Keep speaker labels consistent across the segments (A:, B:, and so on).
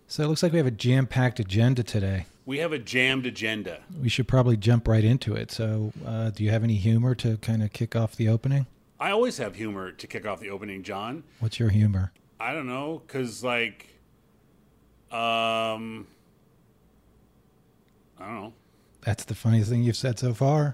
A: So it looks like we have a jam-packed agenda today.
B: We have a jammed agenda.
A: We should probably jump right into it. So do you have any humor to kind of kick off the opening?
B: I always have humor to kick off the opening, John.
A: What's your humor?
B: I don't know, because, like, I don't know.
A: That's the funniest thing you've said so far.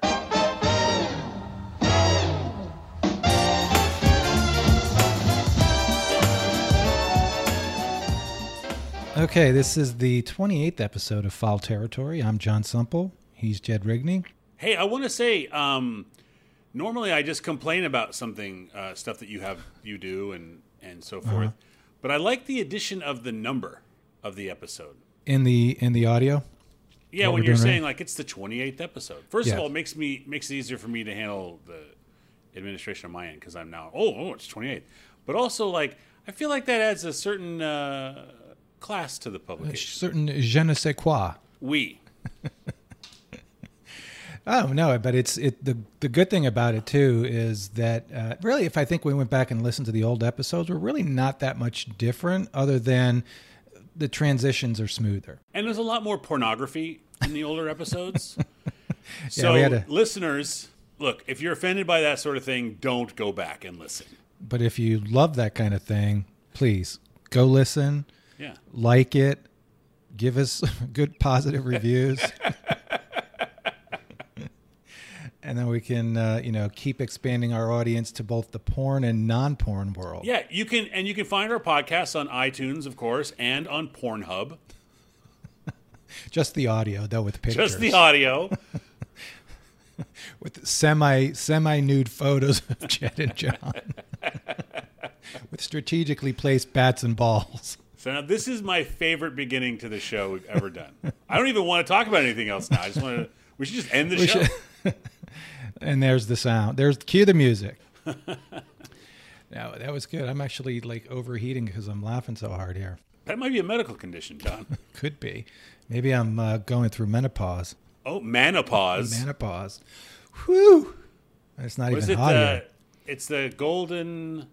A: Okay, this is the 28th episode of Foul Territory. I'm John Sumple. He's Jed Rigney.
B: Hey, I want to say, normally I just complain about something, stuff that you do and so forth. But I like the addition of the number of the episode.
A: In the audio?
B: Yeah, when you're saying, like, it's the 28th episode. First of all, it makes it easier for me to handle the administration on my end, because I'm now, it's 28th. But also, like, I feel like that adds a certain class to the publication.
A: A certain je ne sais quoi.
B: Oui.
A: Oh, no, but the good thing about it, too, is that really, if I think we went back and listened to the old episodes, we're really not that much different, other than the transitions are smoother.
B: And there's a lot more pornography in the older episodes. Listeners, look, if you're offended by that sort of thing, don't go back and listen.
A: But if you love that kind of thing, please go listen, like it, give us good positive reviews. And then we can, keep expanding our audience to both the porn and non-porn world.
B: Yeah, you can find our podcasts on iTunes, of course, and on Pornhub.
A: Just the audio, though, with pictures.
B: Just the audio.
A: With semi-nude photos of Jed and John. With strategically placed bats and balls.
B: So now this is my favorite beginning to the show we've ever done. I don't even want to talk about anything else now. We should just end the show.
A: And there's the sound. Cue the music. No, that was good. I'm actually like overheating because I'm laughing so hard here.
B: That might be a medical condition, John.
A: Could be. Maybe I'm going through menopause.
B: Oh, menopause.
A: Menopause. Whew. It's not even hot yet.
B: It's the golden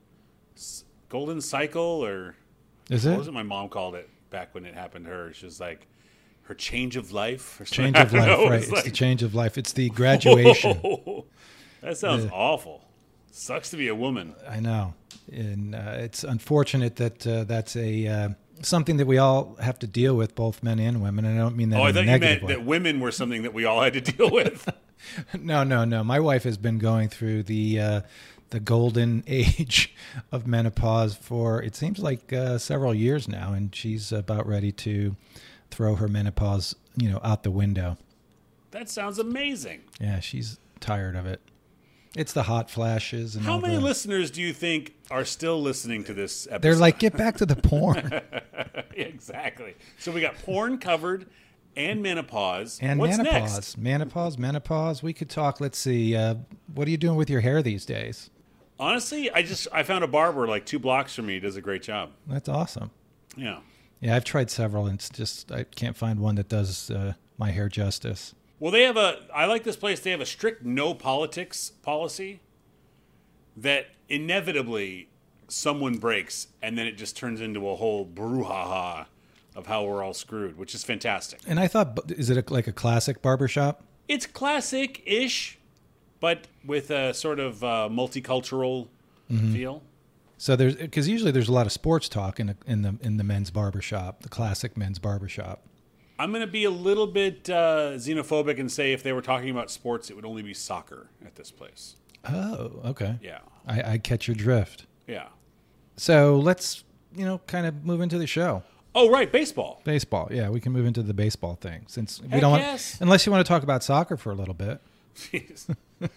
B: cycle, or
A: is it?
B: What was it my mom called it back when it happened to her? She was like, her change of life? Or
A: change of life, right. It's the change of life. It's the graduation.
B: Whoa, that sounds awful. Sucks to be a woman.
A: I know. And it's unfortunate that that's something that we all have to deal with, both men and women. And I don't mean that in a negative way.
B: I thought you meant that women were something that we all had to deal with.
A: No. My wife has been going through the golden age of menopause for, it seems like, several years now. And she's about ready to throw her menopause, out the window.
B: That sounds amazing.
A: Yeah, she's tired of it. It's the hot flashes. And
B: how many listeners do you think are still listening to this episode?
A: They're like, get back to the porn.
B: Exactly. So we got porn covered and menopause.
A: And
B: what's
A: menopause.
B: Next?
A: Menopause. We could talk. Let's see. What are you doing with your hair these days?
B: Honestly, I found a barber like 2 blocks from me. He does a great job.
A: That's awesome.
B: Yeah.
A: Yeah, I've tried several, and it's just I can't find one that does my hair justice.
B: Well, I like this place. They have a strict no politics policy that inevitably someone breaks, and then it just turns into a whole brouhaha of how we're all screwed, which is fantastic.
A: And I thought, is it like a classic barbershop?
B: It's classic-ish, but with a sort of multicultural feel.
A: So because usually there's a lot of sports talk in the men's barbershop, the classic men's barbershop.
B: I'm going to be a little bit xenophobic and say if they were talking about sports, it would only be soccer at this place.
A: Oh, okay.
B: Yeah.
A: I catch your drift.
B: Yeah.
A: So let's, kind of move into the show.
B: Oh, right. Baseball.
A: Baseball. Yeah, we can move into the baseball thing since we
B: Heck
A: don't
B: yes.
A: Unless you want to talk about soccer for a little bit.
B: Jeez.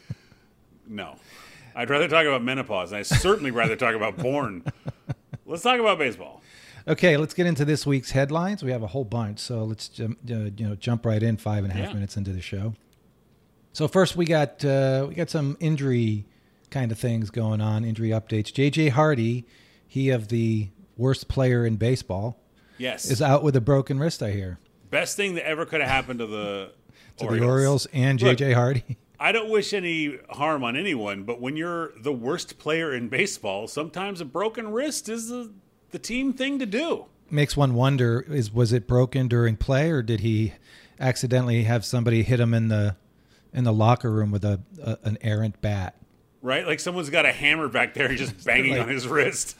B: No. I'd rather talk about menopause, and I'd certainly rather talk about porn. Let's talk about baseball.
A: Okay, let's get into this week's headlines. We have a whole bunch, so let's jump right in 5.5 minutes into the show. So first, we got some injury kind of things going on, injury updates. J.J. Hardy, he of the worst player in baseball,
B: yes,
A: is out with a broken wrist, I hear.
B: Best thing that ever could have happened to the Orioles.
A: The Orioles and J.J. Hardy.
B: I don't wish any harm on anyone, but when you're the worst player in baseball, sometimes a broken wrist is the team thing to do.
A: makes one wonder: was it broken during play, or did he accidentally have somebody hit him in the locker room with an errant bat?
B: Right, like someone's got a hammer back there and just banging on his wrist.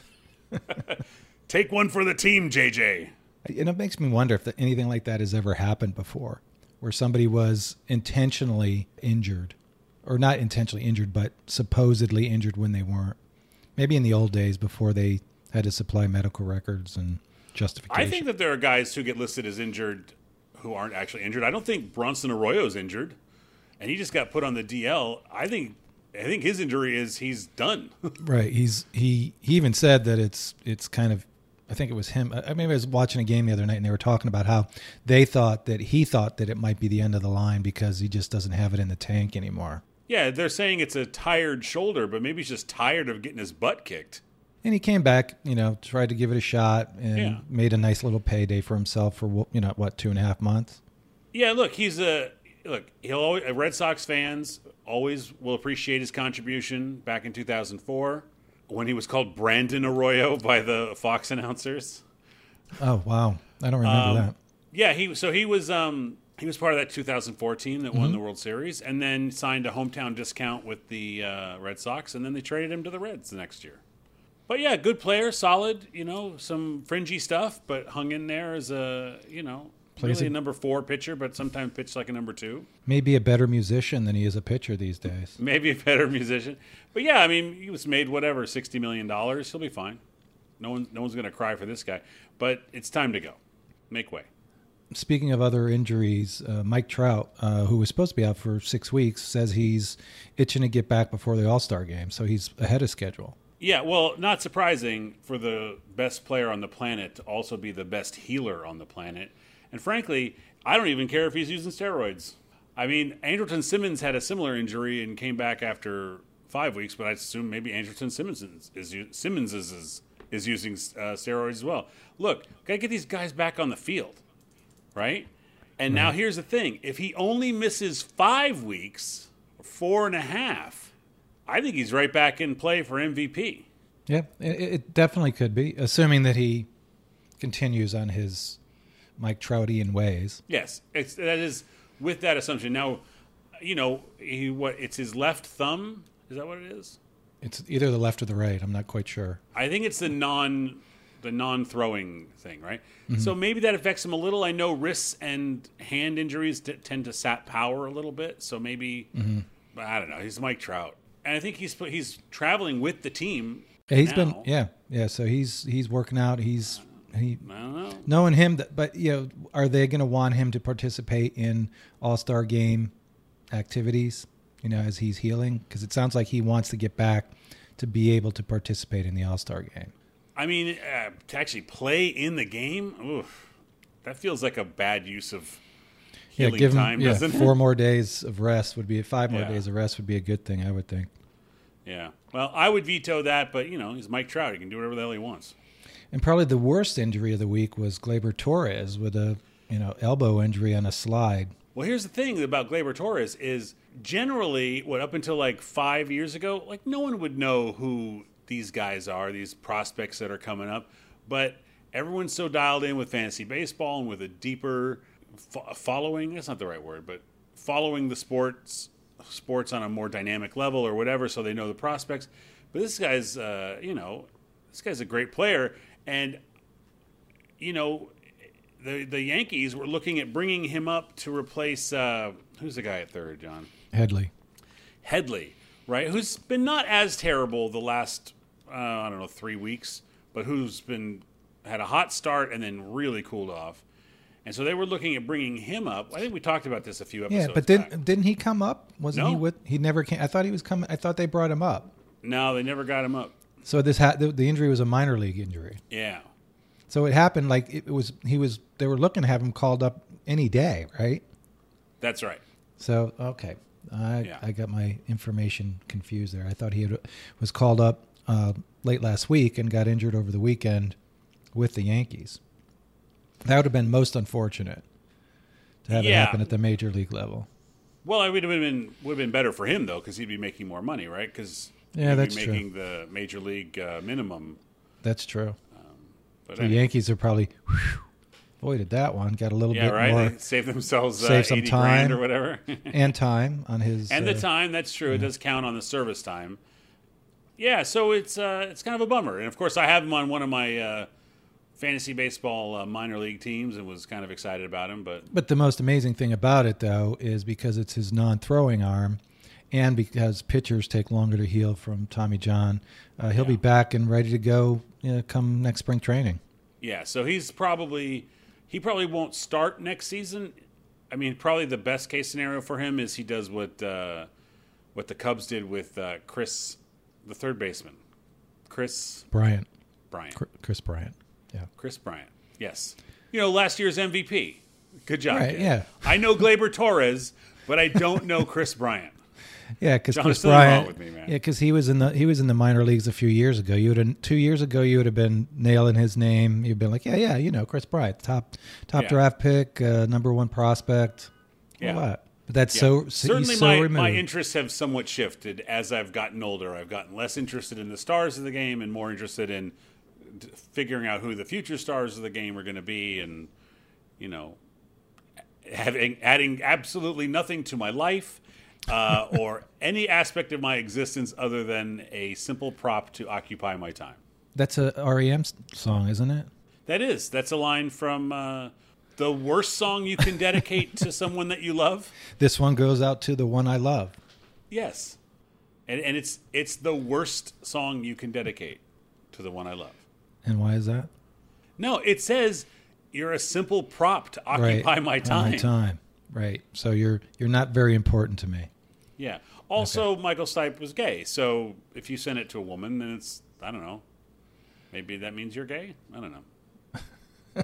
B: Take one for the team, JJ.
A: And it makes me wonder if anything like that has ever happened before, where somebody was intentionally injured, or not intentionally injured, but supposedly injured when they weren't. Maybe in the old days before they had to supply medical records and justification.
B: I think that there are guys who get listed as injured who aren't actually injured. I don't think Bronson Arroyo's injured, and he just got put on the DL. I think his injury is he's done.
A: Right. He even said that it's kind of, I think it was him. I mean, I was watching a game the other night and they were talking about how he thought that it might be the end of the line because he just doesn't have it in the tank anymore.
B: Yeah, they're saying it's a tired shoulder, but maybe he's just tired of getting his butt kicked.
A: And he came back, tried to give it a shot and made a nice little payday for himself for, 2.5 months.
B: Yeah, look, Red Sox fans always will appreciate his contribution back in 2004 when he was called Brandon Arroyo by the Fox announcers.
A: Oh, wow. I don't remember that.
B: Yeah, he was part of that 2004 team that won the World Series and then signed a hometown discount with the Red Sox, and then they traded him to the Reds the next year. But yeah, good player, solid, some fringy stuff, but hung in there as really a number 4 pitcher, but sometimes pitched like a number 2.
A: Maybe a better musician than he is a pitcher these days.
B: Maybe a better musician. But yeah, I mean, he was made $60 million. He'll be fine. No one's going to cry for this guy. But it's time to go. Make way.
A: Speaking of other injuries, Mike Trout, who was supposed to be out for 6 weeks, says he's itching to get back before the All-Star game, so he's ahead of schedule.
B: Yeah, well, not surprising for the best player on the planet to also be the best healer on the planet. And frankly, I don't even care if he's using steroids. I mean, Andrelton Simmons had a similar injury and came back after 5 weeks, but I assume maybe Andrelton Simmons is using steroids as well. Look, got to get these guys back on the field, right? And now here's the thing. If he only misses 5 weeks, 4.5, I think he's right back in play for MVP.
A: Yeah, it definitely could be, assuming that he continues on his Mike Troutian ways.
B: Yes, that is with that assumption. Now, it's his left thumb. Is that what it is?
A: It's either the left or the right. I'm not quite sure.
B: I think it's the non-throwing thing, right? Mm-hmm. So maybe that affects him a little. I know wrists and hand injuries tend to sap power a little bit. So maybe I don't know. He's Mike Trout, and I think he's traveling with the team.
A: Yeah, he's been So he's working out. I don't know. Knowing him, but are they going to want him to participate in All-Star game activities? As he's healing, because it sounds like he wants to get back to be able to participate in the All-Star game.
B: I mean, to actually play in the game, oof, that feels like a bad use of healing time, doesn't it?
A: 4 more days of rest would be 5 more days of rest would be a good thing, I would think.
B: Yeah. Well, I would veto that, but he's Mike Trout. He can do whatever the hell he wants.
A: And probably the worst injury of the week was Gleyber Torres with a elbow injury on a slide.
B: Well, here's the thing about Gleyber Torres is generally, up until like 5 years ago, like no one would know who these guys are, these prospects that are coming up. But everyone's so dialed in with fantasy baseball and with a deeper following. That's not the right word, but following the sports on a more dynamic level or whatever, so they know the prospects. But this guy's, this guy's a great player, and the Yankees were looking at bringing him up to replace who's the guy at third, John?
A: Headley, right? Who's been not as terrible the last 3 weeks, but who's had a hot start and then really cooled off. And so they were looking at bringing him up. I think we talked about this a few episodes. Yeah, but didn't he come up? He never came. I thought he was coming. I thought they brought him up.
B: No, they never got him up.
A: So the injury was a minor league injury.
B: Yeah.
A: So it happened like they were looking to have him called up any day, right?
B: That's right.
A: So, okay. I got my information confused there. I thought he was called up late last week and got injured over the weekend with the Yankees. That would have been most unfortunate to have it happen at the major league level.
B: Well, it would have been better for him, though, because he'd be making more money, right? Because
A: that's
B: making the major league minimum.
A: That's true.
B: But
A: the Yankees are probably avoided that one. Got a little bit more.
B: They save themselves
A: save some
B: 80
A: time
B: grand or whatever.
A: and time on his.
B: And the time, that's true. It does count on the service time. Yeah, so it's kind of a bummer. And, of course, I have him on one of my fantasy baseball minor league teams and was kind of excited about him. But
A: the most amazing thing about it, though, is because it's his non-throwing arm and because pitchers take longer to heal from Tommy John, he'll be back and ready to go come next spring training.
B: Yeah, so he probably won't start next season. I mean, probably the best case scenario for him is he does what the Cubs did with Chris, the third baseman, Chris
A: Bryant.
B: Chris Bryant.
A: Yeah.
B: Chris Bryant. Yes. Last year's MVP. Good job.
A: Right, yeah.
B: I know Gleyber Torres, but I don't know Chris Bryant.
A: Yeah, because Chris
B: Bryant. With me, man.
A: Yeah, because he was in the minor leagues a few years ago. 2 years ago, you would have been nailing his name. You'd been like, yeah, Chris Bryant, top draft pick, number one prospect.
B: Yeah.
A: All that. But that's
B: certainly
A: so
B: my interests have somewhat shifted as I've gotten older. I've gotten less interested in the stars of the game and more interested in figuring out who the future stars of the game are going to be, and adding absolutely nothing to my life or any aspect of my existence other than a simple prop to occupy my time.
A: That's a REM song, isn't it?
B: That's a line from the worst song you can dedicate to someone that you love.
A: This one goes out to the one I love.
B: Yes, and it's the worst song you can dedicate to the one I love.
A: And why is that?
B: No, it says you're a simple prop to occupy my time.
A: My time, right? So you're not very important to me.
B: Yeah. Also, Michael Stipe was gay, so if you send it to a woman, then I don't know. Maybe that means you're gay. I don't know.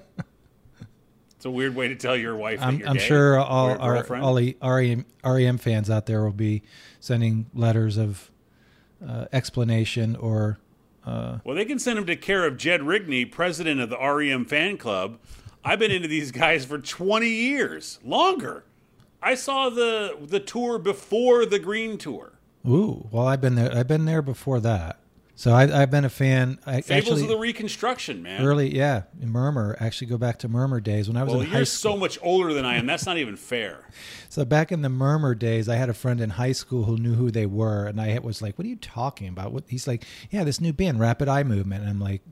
B: It's a weird way to tell your wife that you're
A: I'm
B: gay.
A: sure all the REM fans out there will be sending letters of explanation or.
B: Well, they can send them to care of Jed Rigney, president of the REM fan club. I've been into these guys for 20 years, longer. I saw the tour before the Green Tour.
A: Ooh, well, I've been there. I've been there before that. So I've been a fan.
B: Fables of the Reconstruction, man.
A: Early, yeah. Murmur. Actually go back to Murmur days when I was in high school.
B: Well, you're so much older than I am. That's not even fair.
A: So back in the Murmur days, I had a friend in high school who knew who they were. And I was like, what are you talking about? He's like, yeah, this new band, Rapid Eye Movement. And I'm like,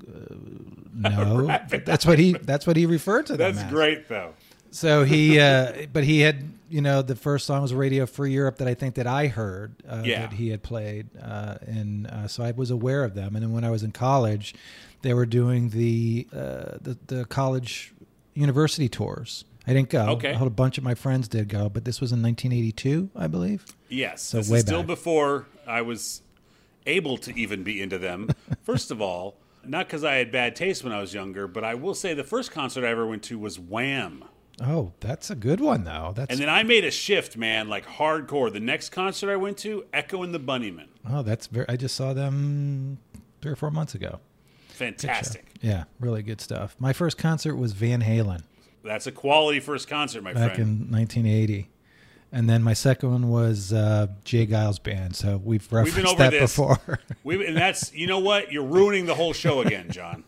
A: no. That's what he referred to them as.
B: That's great, though.
A: So but he had, the first song was Radio Free Europe that I think that I heard that he had played. So I was aware of them. And then when I was in college, they were doing the college university tours. I didn't go.
B: Okay.
A: A bunch of my friends did go, but this was in 1982, I believe.
B: Yes.
A: So
B: this is still before I was able to even be into them. First of all, not because I had bad taste when I was younger, but I will say the first concert I ever went to was Wham!
A: Oh, that's a good one, though.
B: And then I made a shift, man, like hardcore. The next concert I went to, Echo and the Bunnymen.
A: Oh, I just saw them 3 or 4 months ago.
B: Fantastic.
A: Yeah, really good stuff. My first concert was Van Halen.
B: That's a quality first concert, my friend.
A: Back in 1980. And then my second one was Jay Giles Band. So we've referenced that before.
B: And that's, you know what? You're ruining the whole show again, John.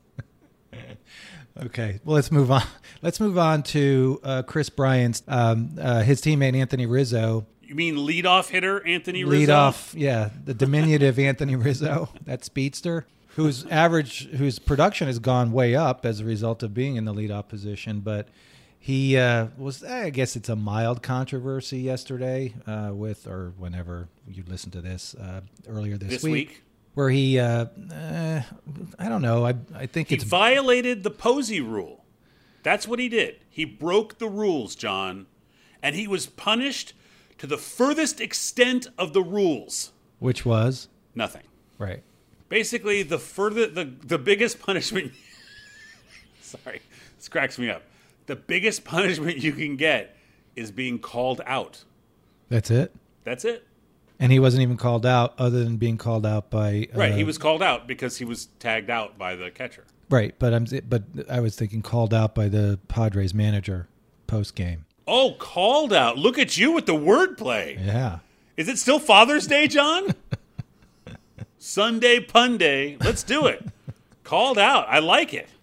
A: Okay, well, let's move on. Let's move on to Chris Bryant's, his teammate Anthony Rizzo.
B: You mean leadoff hitter Anthony Rizzo?
A: Leadoff, yeah, the diminutive Anthony Rizzo, that speedster, whose production has gone way up as a result of being in the leadoff position. But he was, I guess it's a mild controversy yesterday or whenever you listen to this, earlier this week. Where he, I don't know. I think he
B: violated the Posey rule. That's what he did. He broke the rules, John, and he was punished to the furthest extent of the rules.
A: Which was
B: nothing.
A: Right.
B: Basically, the biggest punishment. Sorry, this cracks me up. The biggest punishment you can get is being called out.
A: That's it.
B: That's it.
A: And he wasn't even called out other than being called out by...
B: right, he was called out because he was tagged out by the catcher.
A: Right, but I was thinking called out by the Padres manager post-game.
B: Oh, called out. Look at you with the wordplay.
A: Yeah.
B: Is it still Father's Day, John? Sunday Pun Day. Let's do it. Called out. I like it.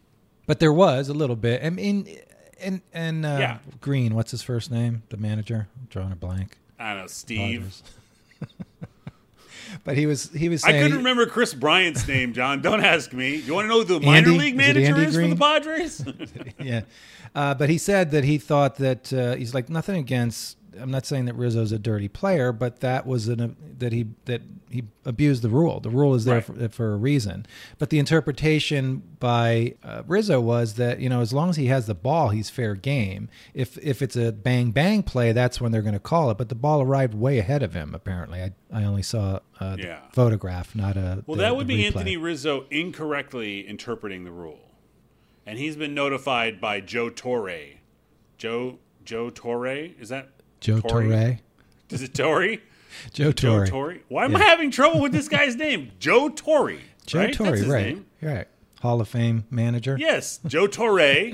A: But there was a little bit. I mean, and Green, what's his first name? The manager? I'm drawing a blank.
B: I don't know, Steve.
A: But he was saying,
B: I couldn't remember Chris Bryant's name, John. Don't ask me. You want to know who the minor league manager is for the Padres?
A: Yeah. But he said that he thought that he's like, nothing against. I'm not saying that Rizzo's a dirty player, but that was that he abused the rule. The rule is there for a reason. But the interpretation by Rizzo was that, as long as he has the ball, he's fair game. If it's a bang bang play, that's when they're going to call it. But the ball arrived way ahead of him. Apparently, I only saw the photograph, not a.
B: Well, that would be Anthony Rizzo incorrectly interpreting the rule, and he's been notified by Joe Torre. Joe Torre, is that?
A: Joe Torre.
B: Is it Torre?
A: Joe Torre.
B: Joe Torre. Why am I having trouble with this guy's name? Joe Torre.
A: Joe
B: right?
A: Torre,
B: That's his
A: right.
B: name.
A: Right. Hall of Fame manager.
B: Yes, Joe Torre.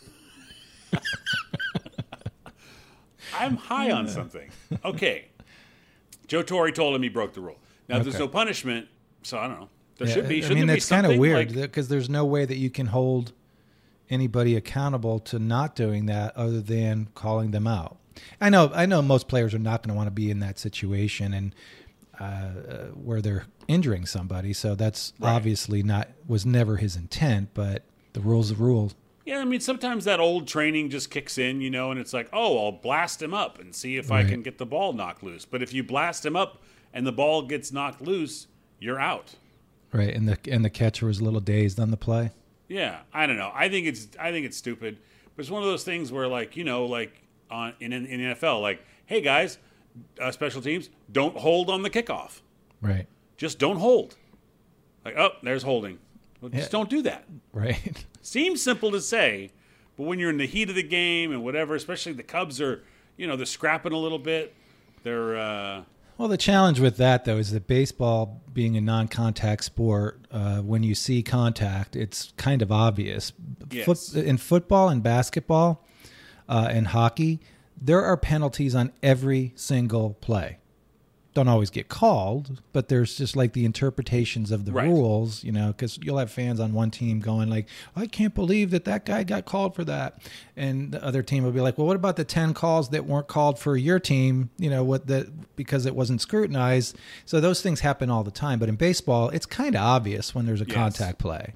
B: I'm high on something. Okay. Joe Torre told him he broke the rule. Now, there's no punishment, so I don't know. There should be. Shouldn't there be something?
A: That's kind of weird because there's no way that you can hold anybody accountable to not doing that other than calling them out. I know most players are not going to want to be in that situation and where they're injuring somebody. So that's obviously was never his intent, but the rule's the rule.
B: Yeah, I mean, sometimes that old training just kicks in, and it's like, oh, I'll blast him up and see if I can get the ball knocked loose. But if you blast him up and the ball gets knocked loose, you're out. Right,
A: and the catcher was a little dazed on the play.
B: Yeah, I don't know. I think it's stupid, but it's one of those things where, like, in NFL, like, hey guys, special teams, don't hold on the kickoff.
A: Right.
B: Just don't hold. Like, oh, there's holding. Well, just don't do that.
A: Right.
B: Seems simple to say, but when you're in the heat of the game and whatever, especially the Cubs are, they're scrapping a little bit. They're.
A: Well, the challenge with that, though, is that baseball, being a non-contact sport, when you see contact, it's kind of obvious.
B: Yes.
A: In football and basketball and hockey, there are penalties on every single play. Don't always get called, but there's just like the interpretations of the rules, because you'll have fans on one team going like, I can't believe that guy got called for that. And the other team will be like, well, what about the 10 calls that weren't called for your team, because it wasn't scrutinized. So those things happen all the time. But in baseball, it's kind of obvious when there's a contact play.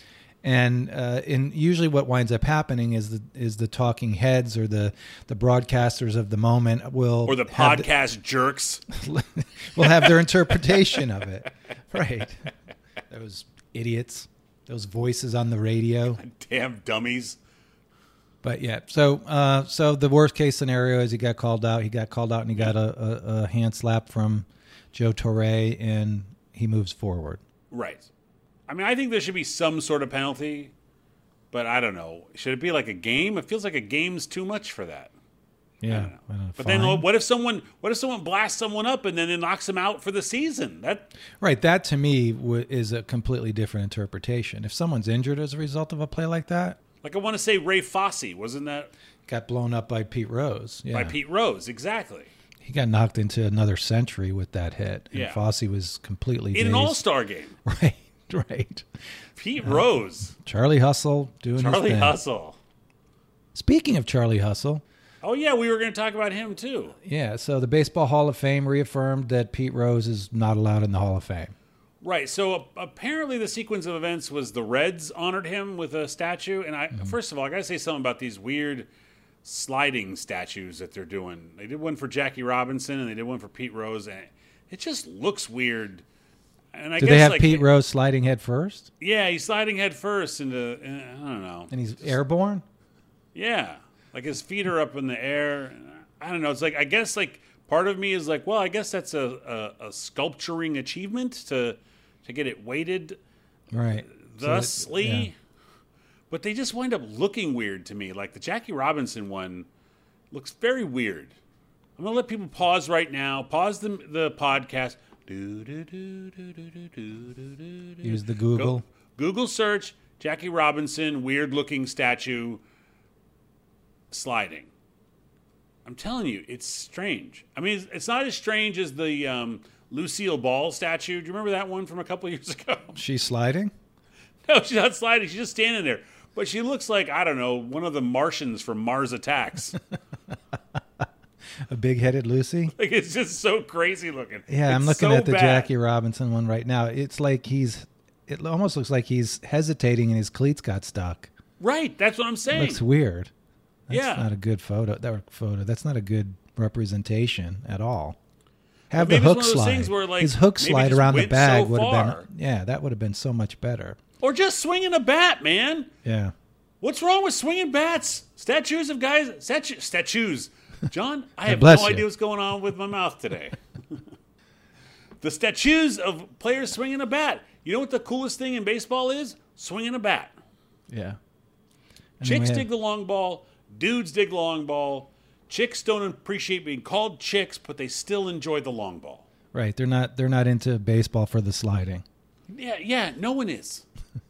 A: And usually what winds up happening is the talking heads or the broadcasters of the moment or
B: the podcast jerks
A: will have their interpretation of it. Right. Those idiots, those voices on the radio.
B: Damn dummies.
A: But yeah, so the worst case scenario is he got called out. He got called out and he got a hand slap from Joe Torre and he moves forward.
B: Right. I mean, I think there should be some sort of penalty, but I don't know. Should it be like a game? It feels like a game's too much for that.
A: Yeah.
B: I don't know. But then what if someone blasts someone up and then it knocks them out for the season?
A: That to me is a completely different interpretation. If someone's injured as a result of a play like that.
B: Like I want to say Ray Fosse, wasn't that?
A: Got blown up by Pete Rose. Yeah.
B: By Pete Rose, exactly.
A: He got knocked into another century with that hit. And Fosse was completely dazed.
B: In an all-star game.
A: Right.
B: Pete Rose.
A: Charlie Hustle doing his thing.
B: Charlie Hustle.
A: Speaking of Charlie Hustle.
B: Oh, yeah, we were going to talk about him, too.
A: Yeah, so the Baseball Hall of Fame reaffirmed that Pete Rose is not allowed in the Hall of Fame.
B: Right, so apparently the sequence of events was the Reds honored him with a statue. And first of all, I got to say something about these weird sliding statues that they're doing. They did one for Jackie Robinson and they did one for Pete Rose, and it just looks weird. And I
A: guess they have Pete Rose sliding head first?
B: Yeah, he's sliding head first into, I don't know.
A: And he's airborne?
B: Yeah. Like his feet are up in the air. I don't know. It's like, I guess like part of me is like, well, I guess that's a sculpturing achievement to get it weighted.
A: Right.
B: Thusly. But they just wind up looking weird to me. Like the Jackie Robinson one looks very weird. I'm going to let people pause right now. Pause the podcast.
A: Use the Google.
B: Google search Jackie Robinson weird looking statue sliding. I'm telling you, it's strange. I mean, it's not as strange as the Lucille Ball statue. Do you remember that one from a couple of years ago?
A: She's sliding?
B: No, she's not sliding. She's just standing there. but she looks like, I don't know, one of the Martians from Mars Attacks.
A: A big-headed Lucy?
B: Like, it's just so crazy looking.
A: Yeah, I'm looking at the Jackie Robinson one right now. It's like it almost looks like he's hesitating and his cleats got stuck.
B: Right, that's what I'm saying.
A: It looks weird. That's not a good photo. That's not a good representation at all. Have the hook slide. Where, like, his hook slide around the bag would have been. Yeah, that would have been so much better.
B: Or just swinging a bat, man.
A: Yeah.
B: What's wrong with swinging bats? Statues of guys. Statues. John, I have no idea what's going on with my mouth today. The statues of players swinging a bat. You know what the coolest thing in baseball is? Swinging a bat.
A: Yeah.
B: Chicks dig the long ball. Dudes dig the long ball. Chicks don't appreciate being called chicks, but they still enjoy the long ball.
A: Right. They're not into baseball for the sliding.
B: Yeah. No one is.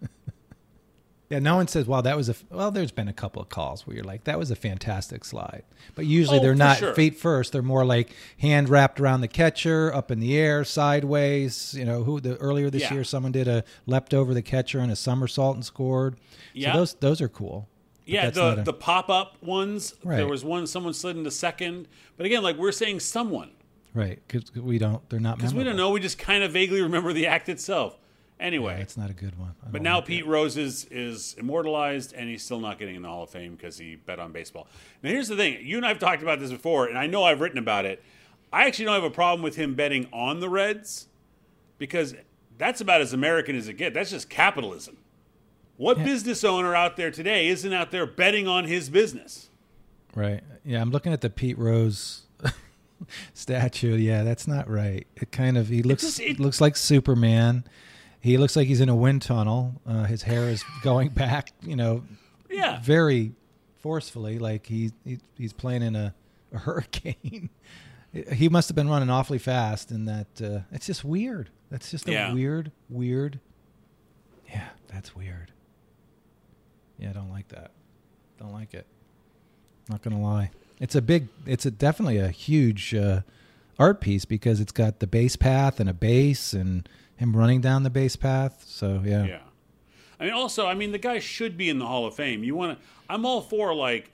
A: Yeah, no one says, well, there's been a couple of calls where you're like, that was a fantastic slide. But usually they're not feet first. They're more like hand wrapped around the catcher, up in the air, sideways. You know, earlier this year, someone did a leapt over the catcher and a somersault and scored. So those are cool.
B: Yeah, the pop-up ones. Right. There was one, someone slid into second. But again, like we're saying someone.
A: Right, because they're not memorable.
B: Because we don't know. We just kind of vaguely remember the act itself. Anyway,
A: it's not a good one.
B: But now Pete Rose is immortalized, and he's still not getting in the Hall of Fame because he bet on baseball. Now, here's the thing. You and I have talked about this before, and I know I've written about it. I actually don't have a problem with him betting on the Reds because that's about as American as it gets. That's just capitalism. What business owner out there today isn't out there betting on his business?
A: Right. Yeah, I'm looking at the Pete Rose statue. Yeah, that's not right. He looks like Superman. He looks like he's in a wind tunnel. His hair is going back, very forcefully, like he's playing in a hurricane. He must have been running awfully fast, and that it's just weird. That's just a weird. Yeah, that's weird. Yeah, I don't like that. Don't like it. Not gonna lie. It's definitely a huge art piece because it's got the base path and a base and him running down the base path. So yeah.
B: I mean, the guy should be in the Hall of Fame. I'm all for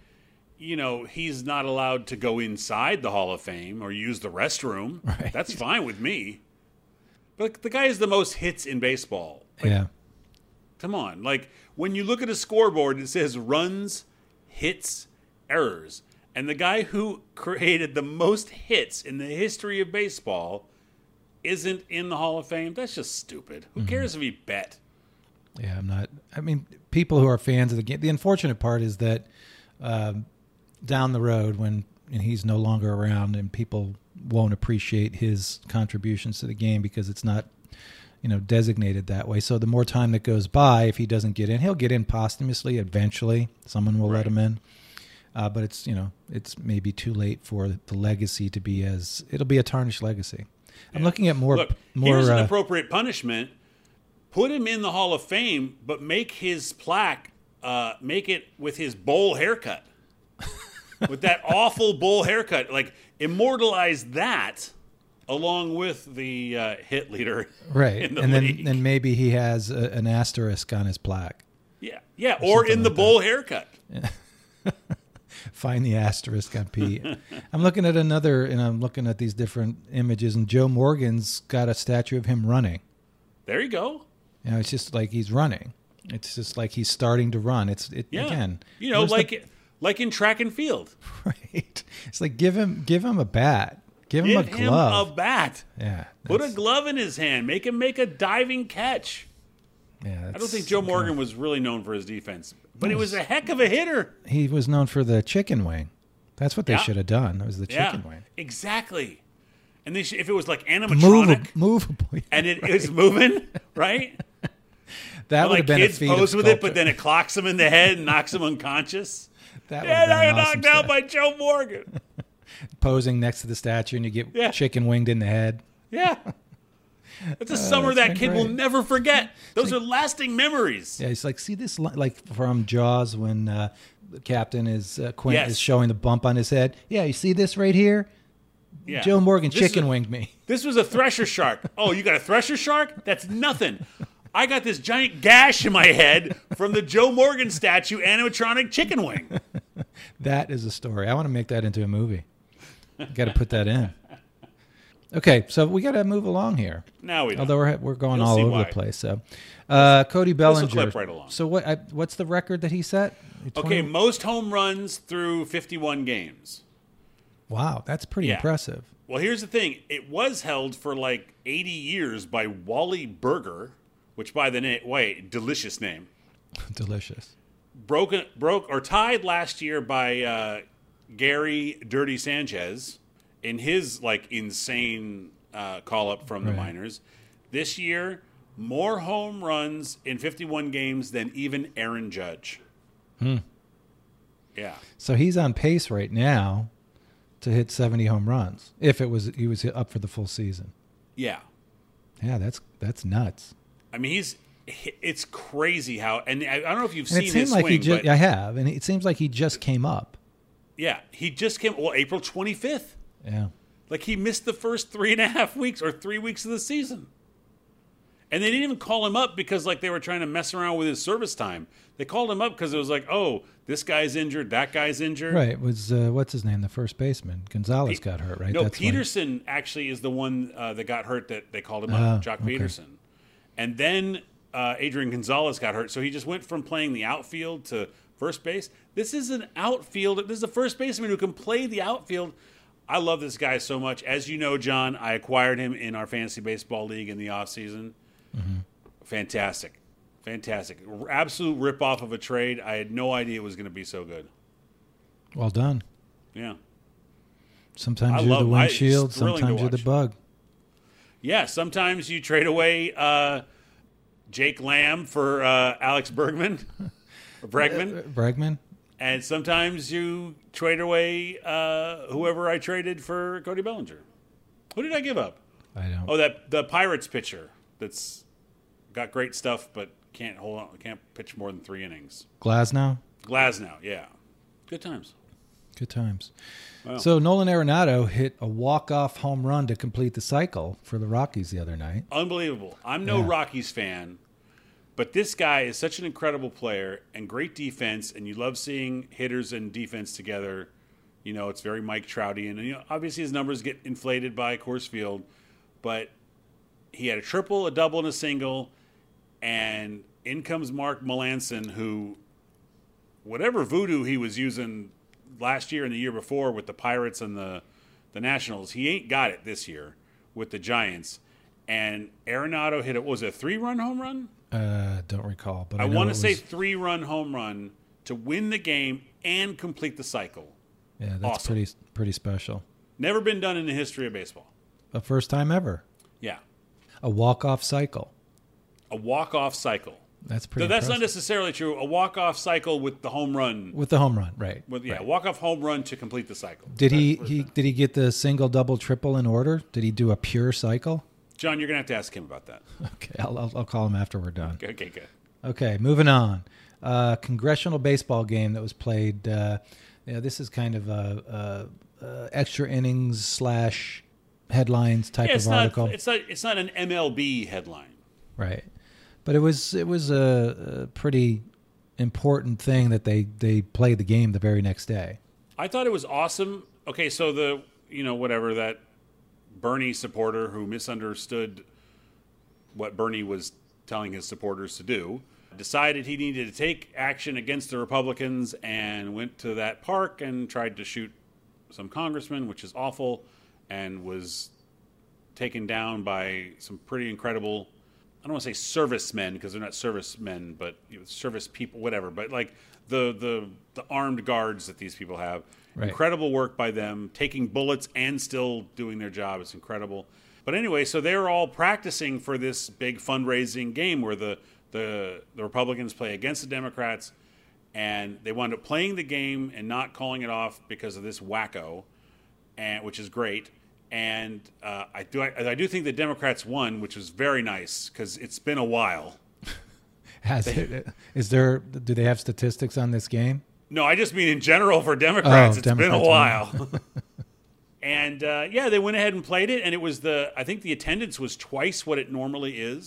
B: he's not allowed to go inside the Hall of Fame or use the restroom.
A: Right.
B: That's fine with me. But the guy has the most hits in baseball. Come on. Like, when you look at a scoreboard, it says runs, hits, errors. And the guy who created the most hits in the history of baseball isn't in the Hall of Fame. That's just stupid. Who cares if he bet?
A: Yeah, I'm not. I mean, people who are fans of the game. The unfortunate part is that down the road, when he's no longer around, and people won't appreciate his contributions to the game because it's not, designated that way. So the more time that goes by, if he doesn't get in, he'll get in posthumously. Eventually, someone will let him in. But it's maybe too late for the legacy to be it'll be a tarnished legacy. Yeah. I'm looking at more.
B: Look, here's an appropriate punishment. Put him in the Hall of Fame, but make his plaque, make it with his bowl haircut. With that awful bowl haircut. Like, immortalize that along with the hit leader.
A: Right. Then maybe he has an asterisk on his plaque.
B: Yeah, or in the bowl haircut.
A: Yeah. Find the asterisk on Pete. I'm looking at another, and I'm looking at these different images, and Joe Morgan's got a statue of him running.
B: There you go.
A: It's just like he's running. It's just like he's starting to run. Again.
B: Like in track and field.
A: Right. It's like give him a bat. Give him a glove.
B: Give him a bat.
A: Yeah.
B: Put a glove in his hand. Make him make a diving catch.
A: Yeah.
B: I don't think Joe Morgan was really known for his defense, but he was a heck of a hitter.
A: He was known for the chicken wing. That's what they should have done. It was the chicken wing.
B: Exactly. And if it was like animatronic,
A: movable,
B: and it is moving, right?
A: That would have been
B: kids
A: a feat
B: pose
A: of
B: with it, but then it clocks him in the head and knocks him unconscious.
A: That I got
B: knocked out by Joe Morgan.
A: Posing next to the statue, and you get chicken winged in the head.
B: Yeah. It's a summer that kid will never forget. Those are lasting memories.
A: Yeah, he's like, see this, like from Jaws when the captain is Quint is showing the bump on his head. Yeah, you see this right here? Yeah. Joe Morgan chicken winged me.
B: This was a thresher shark. Oh, you got a thresher shark? That's nothing. I got this giant gash in my head from the Joe Morgan statue animatronic chicken wing.
A: That is a story. I want to make that into a movie. Got to put that in. Okay, so we got to move along here.
B: Now we don't.
A: Although we're going all over the place. So, Cody Bellinger.
B: This will clip right along.
A: So what's the record that he set?
B: 20? Okay, most home runs through 51 games.
A: Wow, that's pretty impressive.
B: Well, here's the thing. It was held for like 80 years by Wally Berger, which by the way, delicious name.
A: Delicious.
B: Broke or tied last year by Gary Dirty Sanchez in his like insane call up from the minors. This year, more home runs in 51 games than even Aaron Judge. Yeah.
A: So he's on pace right now to hit 70 home runs if he was up for the full season.
B: Yeah.
A: Yeah, that's nuts.
B: I mean, it's crazy how, and I don't know if you've seen his
A: like
B: swing, but
A: I have, and it seems like he just came up.
B: Yeah, he just came. Well, April 25th.
A: Yeah,
B: like he missed the first 3.5 weeks or 3 weeks of the season, and they didn't even call him up because like they were trying to mess around with his service time. They called him up because it was like, oh, this guy's injured, that guy's injured.
A: Right. It was what's his name? The first baseman Gonzalez got hurt. Right.
B: No, Peterson actually is the one that got hurt that they called him up. Jock Peterson, and then Adrian Gonzalez got hurt, so he just went from playing the outfield to first base. This is an outfielder. This is a first baseman who can play the outfield. I love this guy so much. As you know, John, I acquired him in our fantasy baseball league in the offseason. Mm-hmm. Fantastic. Absolute rip-off of a trade. I had no idea it was going to be so good.
A: Well done.
B: Yeah.
A: Sometimes you're the windshield, sometimes you're the bug.
B: Yeah, sometimes you trade away Jake Lamb for Alex Bregman.
A: Bregman.
B: And sometimes you trade away whoever I traded for Cody Bellinger. Who did I give up?
A: I don't.
B: Oh, the Pirates pitcher that's got great stuff but can't pitch more than 3 innings.
A: Glasnow,
B: yeah. Good times.
A: Wow. So Nolan Arenado hit a walk-off home run to complete the cycle for the Rockies the other night.
B: Unbelievable. I'm no Rockies fan, but this guy is such an incredible player and great defense, and you love seeing hitters and defense together. You know, it's very Mike Troutian. And, obviously his numbers get inflated by Coors Field, but he had a triple, a double, and a single, and in comes Mark Melancon, who, whatever voodoo he was using last year and the year before with the Pirates and the Nationals, he ain't got it this year with the Giants. And Arenado hit it. Was it a 3-run home run?
A: Don't recall, but
B: I want to say 3-run home run to win the game and complete the cycle.
A: Yeah, that's awesome. Pretty special.
B: Never been done in the history of baseball.
A: The first time ever.
B: Yeah.
A: A walk-off cycle. That's pretty.
B: That's not necessarily true. A walk-off cycle with the home run.
A: With the home run, right?
B: Right. Walk-off home run to complete the cycle.
A: Did he get the single, double, triple in order? Did he do a pure cycle?
B: John, you're gonna have to ask him about that.
A: Okay, I'll call him after we're done.
B: Okay, good.
A: Okay, moving on. Congressional baseball game that was played. This is kind of a extra innings / headlines type of article.
B: It's not an MLB headline,
A: right? But it was a pretty important thing that they played the game the very next day.
B: I thought it was awesome. Okay, so that Bernie supporter who misunderstood what Bernie was telling his supporters to do decided he needed to take action against the Republicans and went to that park and tried to shoot some congressmen, which is awful, and was taken down by some pretty incredible, I don't want to say servicemen because they're not servicemen, but service people, whatever. But like the armed guards that these people have, right. Incredible work by them, taking bullets and still doing their job. It's incredible. But anyway, so they were all practicing for this big fundraising game where the Republicans play against the Democrats, and they wound up playing the game and not calling it off because of this wacko, which is great. And I do think the Democrats won, which was very nice because it's been a while.
A: Do they have statistics on this game?
B: No, I just mean in general for Democrats. It's been a while. And they went ahead and played it, and it was I think the attendance was twice what it normally is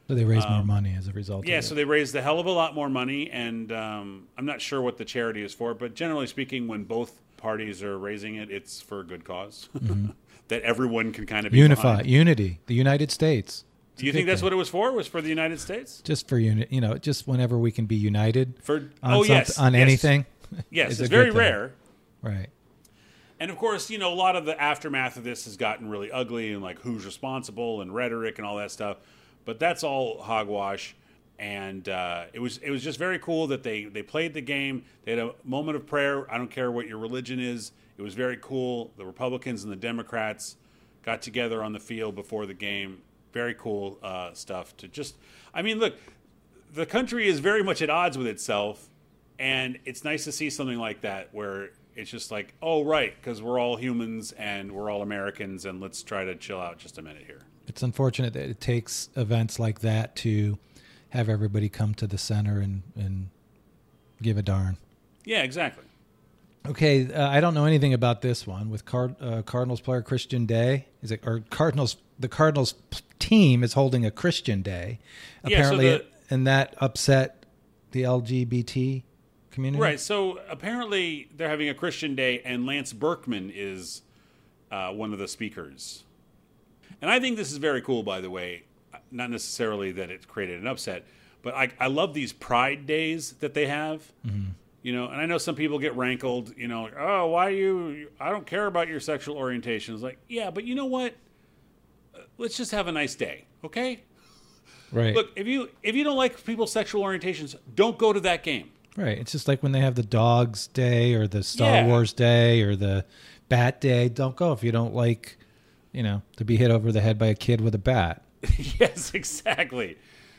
A: So they raised more money as a result.
B: Yeah, so they raised a hell of a lot more money, and I'm not sure what the charity is for, but generally speaking, when both parties are raising it, it's for a good cause that everyone can kind of be behind.
A: Unity, the United States.
B: Do you think that's what it was for? Was for the United States?
A: Just for just whenever we can be united
B: on
A: anything.
B: Yes, it's very rare.
A: Right.
B: And of course, a lot of the aftermath of this has gotten really ugly and like who's responsible and rhetoric and all that stuff. But that's all hogwash. And it was just very cool that they played the game. They had a moment of prayer. I don't care what your religion is. It was very cool. The Republicans and the Democrats got together on the field before the game. Very cool stuff to just... I mean, look, the country is very much at odds with itself. And it's nice to see something like that where it's just like, oh, right, because we're all humans and we're all Americans, and let's try to chill out just a minute here.
A: It's unfortunate that it takes events like that to have everybody come to the center and give a darn.
B: Yeah, exactly.
A: Okay, I don't know anything about this one with Cardinals player Christian Day. The Cardinals team is holding a Christian Day, apparently, and that upset the LGBT community.
B: Right. So apparently they're having a Christian Day, and Lance Berkman is one of the speakers. And I think this is very cool, by the way. Not necessarily that it created an upset, but I love these Pride Days that they have. Mm-hmm. And I know some people get rankled, like, oh, why I don't care about your sexual orientation. It's like, yeah, but you know what? Let's just have a nice day, okay?
A: Right.
B: Look, if you don't like people's sexual orientations, don't go to that game.
A: Right. It's just like when they have the Dogs Day or the Star Wars Day or the Bat Day. Don't go if you don't like, to be hit over the head by a kid with a bat.
B: Yes, exactly.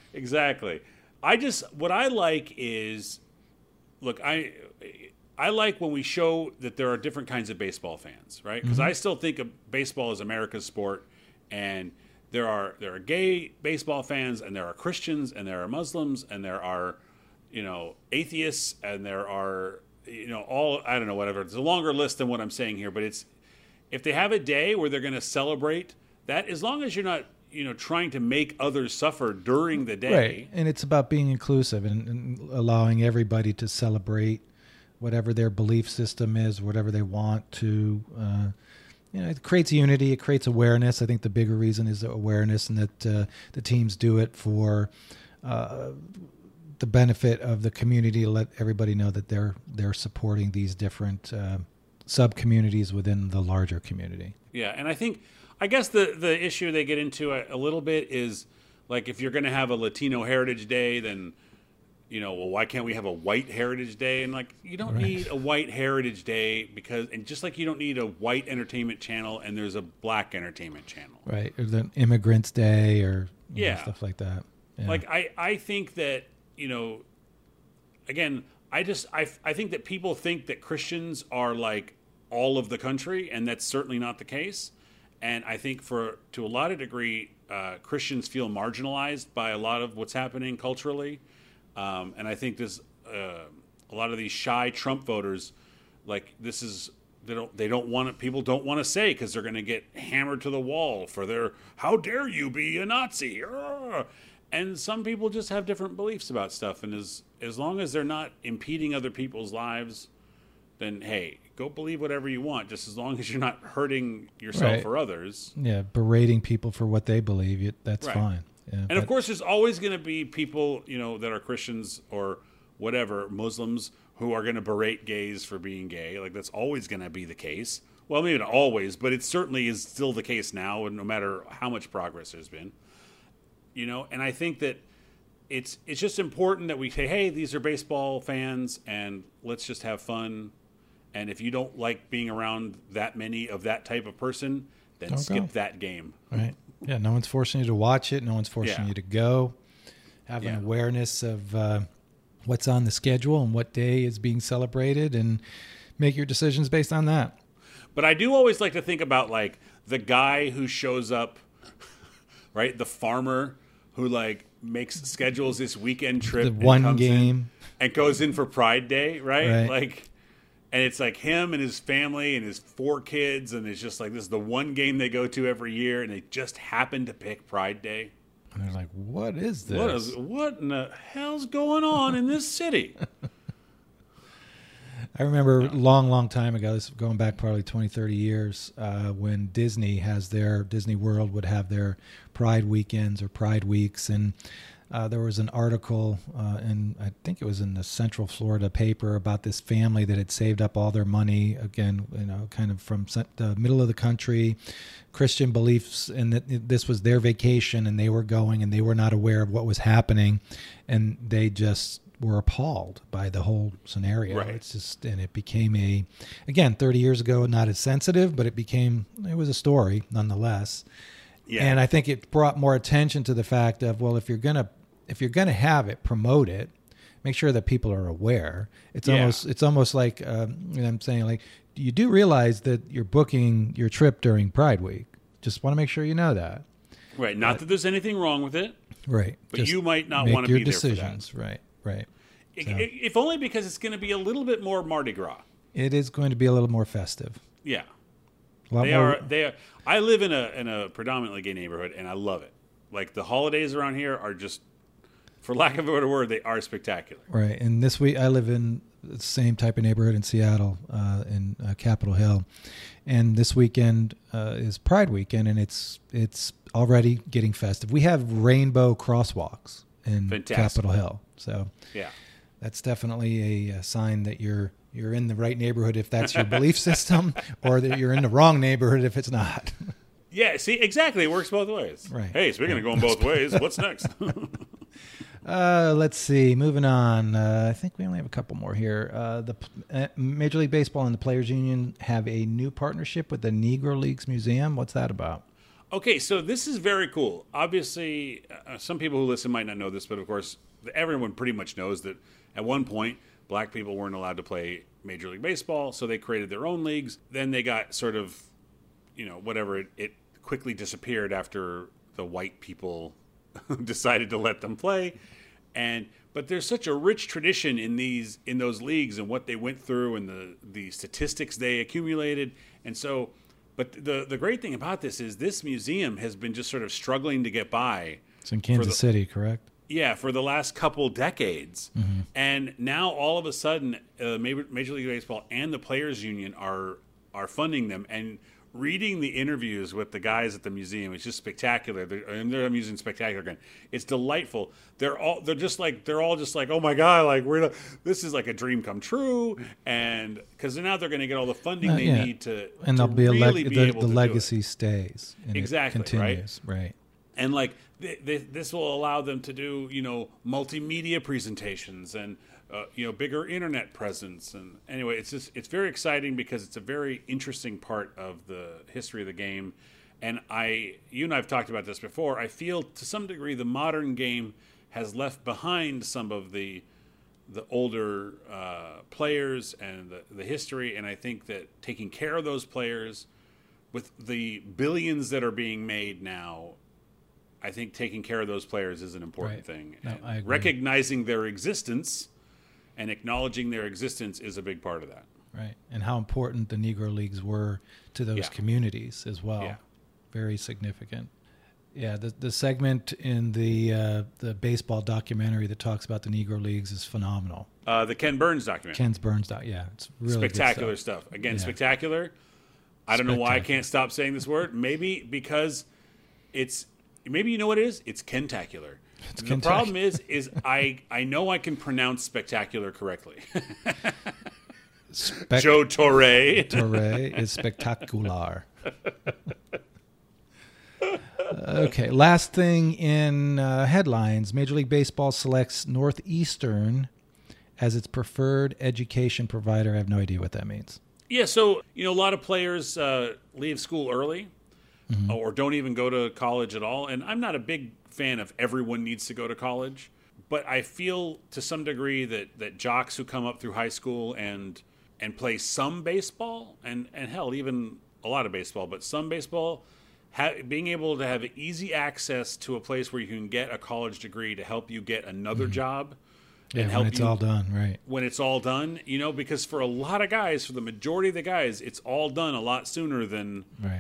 B: What I like is, look, I like when we show that there are different kinds of baseball fans, right? Because I still think of baseball as America's sport, and there are gay baseball fans, and there are Christians, and there are Muslims, and there are atheists, and there are all, I don't know, whatever. It's a longer list than what I'm saying here, but it's, if they have a day where they're going to celebrate that, as long as you're not trying to make others suffer during the day.
A: Right. And it's about being inclusive and allowing everybody to celebrate whatever their belief system is, whatever they want to. It creates unity. It creates awareness. I think the bigger reason is the awareness, and that the teams do it for the benefit of the community, to let everybody know that they're supporting these different sub-communities within the larger community.
B: Yeah, and I guess the issue they get into a little bit is, like, if you're going to have a Latino Heritage Day, then, well, why can't we have a White Heritage Day? And, like, you don't need a White Heritage Day and just like you don't need a white entertainment channel and there's a black entertainment channel.
A: Right, or the Immigrants Day or stuff like that. Yeah.
B: Like, I think that, again, I think that people think that Christians are, like, all of the country, and that's certainly not the case. And I think to a lot of degree, Christians feel marginalized by a lot of what's happening culturally. And I think there's a lot of these shy Trump voters, like, this is, people don't want to say, because they're going to get hammered to the wall for their, how dare you be a Nazi? And some people just have different beliefs about stuff. And as long as they're not impeding other people's lives, then, hey, go believe whatever you want, just as long as you're not hurting yourself or others.
A: Yeah, berating people for what they believe, that's fine. Yeah,
B: and of course, there's always going to be people, that are Christians or whatever, Muslims, who are going to berate gays for being gay. Like, that's always going to be the case. Well, maybe not always, but it certainly is still the case now, and no matter how much progress there's been. And I think that it's just important that we say, hey, these are baseball fans, and let's just have fun. And if you don't like being around that many of that type of person, then don't skip that game.
A: Right. Yeah, no one's forcing you to watch it. No one's forcing you to go. Have an awareness of what's on the schedule and what day is being celebrated, and make your decisions based on that.
B: But I do always like to think about, like, the guy who shows up, right? The farmer who, like, schedules this weekend trip.
A: The one game.
B: And goes in for Pride Day, right? Like... And it's like him and his family and his 4 kids, and it's just like, this is the one game they go to every year, and they just happen to pick Pride Day.
A: And they're like, what is this?
B: What in the hell's going on in this city?
A: I remember a long time ago, this is going back probably 20, 30 years, when Disney World would have their Pride weekends or Pride weeks. And there was an article I think it was in the Central Florida paper about this family that had saved up all their money, again, kind of from the middle of the country, Christian beliefs, and that this was their vacation and they were going and they were not aware of what was happening. And they just were appalled by the whole scenario.
B: Right.
A: And it became again, 30 years ago, not as sensitive, but it was a story nonetheless. Yeah. And I think it brought more attention to the fact of, well, if you're gonna have it, promote it, make sure that people are aware. It's almost like I'm saying, like, you do realize that you're booking your trip during Pride Week. Just want to make sure you know that.
B: Right. Not that there's anything wrong with it.
A: Right.
B: But just you might not want to be there for that.
A: Make your decisions. Right.
B: If only because it's going to be a little bit more Mardi Gras.
A: It is going to be a little more festive.
B: Yeah. They are. I live in a predominantly gay neighborhood, and I love it. Like, the holidays around here are just, for lack of a better word, they are spectacular. Right.
A: And this week, I live in the same type of neighborhood in Seattle, in Capitol Hill. And this weekend is Pride weekend, and it's already getting festive. We have rainbow crosswalks in Capitol Hill. So
B: yeah,
A: that's definitely a sign that you're in the right neighborhood if that's your belief system, or that you're in the wrong neighborhood if it's not.
B: Yeah, see, exactly. It works both ways.
A: Right.
B: Hey, speaking of going both ways, what's next?
A: Let's see. Moving on. I think we only have a couple more here. The Major League Baseball and the Players Union have a new partnership with the Negro Leagues Museum. What's that about?
B: Okay, so this is very cool. Obviously, some people who listen might not know this, but of course, everyone pretty much knows that at one point, black people weren't allowed to play Major League Baseball, so they created their own leagues. Then they got sort of, whatever, it quickly disappeared after the white people decided to let them play. But there's such a rich tradition in those leagues and what they went through and the statistics they accumulated. And so, but the great thing about this is this museum has been just sort of struggling to get by.
A: It's in Kansas City, correct?
B: Yeah, for the last couple decades. Mm-hmm. And now all of a sudden, Major League Baseball and the Players Union are funding them. And reading the interviews with the guys at the museum, it's just spectacular. I'm using spectacular again. It's delightful. They're all just like, oh my God, like this is like a dream come true. And because now they're going to get all the funding they need to,
A: and there'll be the legacy stays.
B: And exactly.
A: It continues. Right.
B: And like this will allow them to do, multimedia presentations and, bigger internet presence. And anyway, it's very exciting because it's a very interesting part of the history of the game. And you and I have talked about this before. I feel to some degree the modern game has left behind some of the older players and the history. And I think that taking care of those players with the billions that are being made now, I think taking care of those players is an important thing.
A: No, I agree.
B: Recognizing their existence and acknowledging their existence is a big part of that.
A: Right. And how important the Negro Leagues were to those communities as well.
B: Yeah.
A: Very significant. Yeah, the segment in the baseball documentary that talks about the Negro Leagues is phenomenal.
B: The Ken Burns documentary.
A: Ken Burns documentary, it's really
B: spectacular stuff. Again, spectacular. I don't know why I can't stop saying this word. Maybe because maybe you know what it is? It's Kentacular. The problem is I know I can pronounce spectacular correctly. Joe Torre.
A: Torre is spectacular. Okay, last thing in headlines. Major League Baseball selects Northeastern as its preferred education provider. I have no idea what that means.
B: Yeah, so, a lot of players leave school early. Mm-hmm. Or don't even go to college at all. And I'm not a big fan of everyone needs to go to college, but I feel to some degree that jocks who come up through high school and play some baseball and hell, even a lot of baseball, but some baseball, being able to have easy access to a place where you can get a college degree to help you get another job.
A: Yeah, when it's all done, right.
B: When it's all done, because for a lot of guys, for the majority of the guys, it's all done a lot sooner than...
A: Right.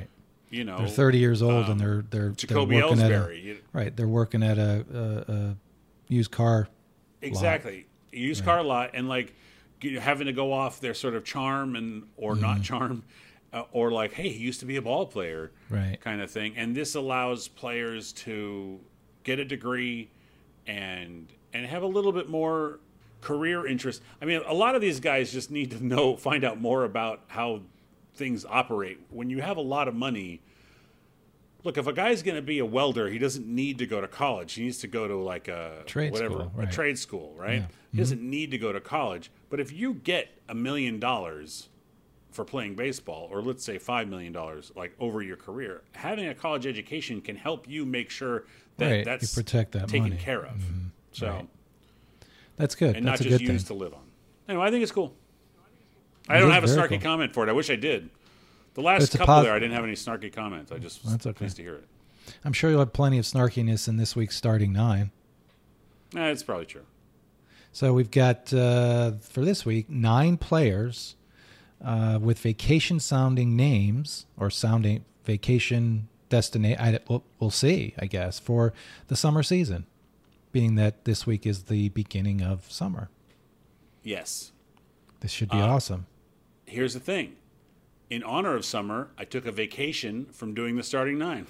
B: you know,
A: they're 30 years old and they're
B: Jacoby
A: working
B: Ellsbury.
A: right. They're working at a used car.
B: Exactly.
A: Lot.
B: Used car lot, and like having to go off their sort of charm or not charm, or like, hey, he used to be a ball player,
A: right?
B: Kind of thing. And this allows players to get a degree and have a little bit more career interest. I mean, a lot of these guys just need to find out more about how things operate. When you have a lot of money, look, if a guy's going to be a welder, he doesn't need to go to college. He needs to go to like a
A: trade school, right?
B: A trade school, right? Yeah. He doesn't need to go to college. But if you get $1 million for playing baseball, or let's say $5 million, like over your career, having a college education can help you make sure that that's
A: you protect that
B: taken
A: money.
B: care of. Mm-hmm. So
A: right. That's good.
B: And
A: that's
B: not
A: a
B: just
A: good
B: used
A: thing.
B: to live on. Anyway, I think it's cool. I don't have a snarky comment for it. I wish I did. The last couple there, I didn't have any snarky comments. I just was pleased to hear it.
A: I'm sure you'll have plenty of snarkiness in this week's starting 9.
B: It's probably true.
A: So we've got, for this week, 9 players with vacation-sounding names or sounding vacation destination. We'll see, I guess, for the summer season, being that this week is the beginning of summer.
B: Yes.
A: This should be awesome.
B: Here's the thing. In honor of summer, I took a vacation from doing the starting 9.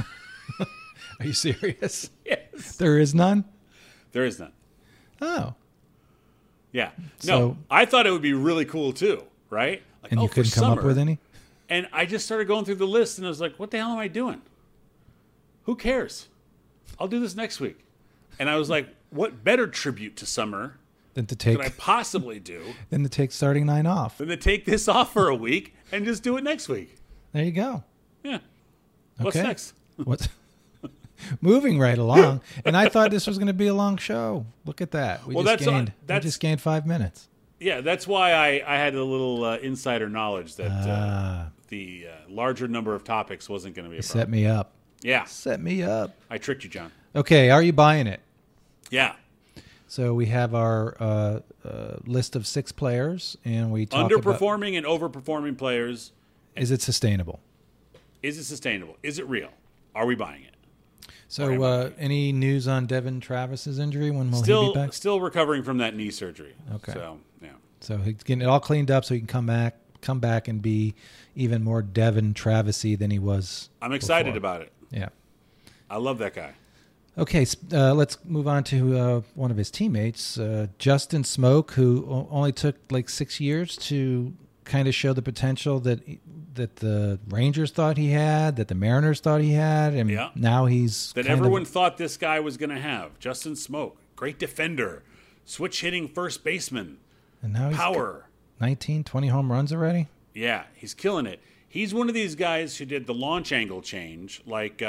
A: Are you serious?
B: Yes.
A: There is none?
B: There is none.
A: Oh.
B: Yeah. No, I thought it would be really cool too, right? Like,
A: and you couldn't come up with any?
B: And I just started going through the list and I was like, what the hell am I doing? Who cares? I'll do this next week. And I was like, what better tribute to summer could I possibly do
A: than to take starting 9 off?
B: Than to take this off for a week and just do it next week.
A: There you go.
B: Yeah. What's next?
A: What's moving right along? And I thought this was going to be a long show. Look at that. We just gained 5 minutes.
B: Yeah, that's why I had a little insider knowledge that the larger number of topics wasn't going to be a problem.
A: Set me up.
B: Yeah.
A: Set me up.
B: I tricked you, John.
A: Okay, are you buying it?
B: Yeah.
A: So we have our list of 6 players, and we talk
B: underperforming and overperforming players.
A: Is it sustainable?
B: Is it sustainable? Is it real? Are we buying it?
A: So any news on Devin Travis's injury? When will he be back?
B: Still recovering from that knee surgery.
A: Okay.
B: So, yeah.
A: So he's getting it all cleaned up so he can come back and be even more Devin Travis-y than he was
B: I'm excited
A: before.
B: about it.
A: Yeah.
B: I love that guy.
A: Okay, let's move on to one of his teammates, Justin Smoak, who only took like 6 years to kind of show the potential that the Rangers thought he had, that the Mariners thought he had, and now he's
B: that everyone thought this guy was going to have. Justin Smoak, great defender, switch hitting first baseman,
A: and now
B: power,
A: 19, 20 home runs already.
B: Yeah, he's killing it. He's one of these guys who did the launch angle change, like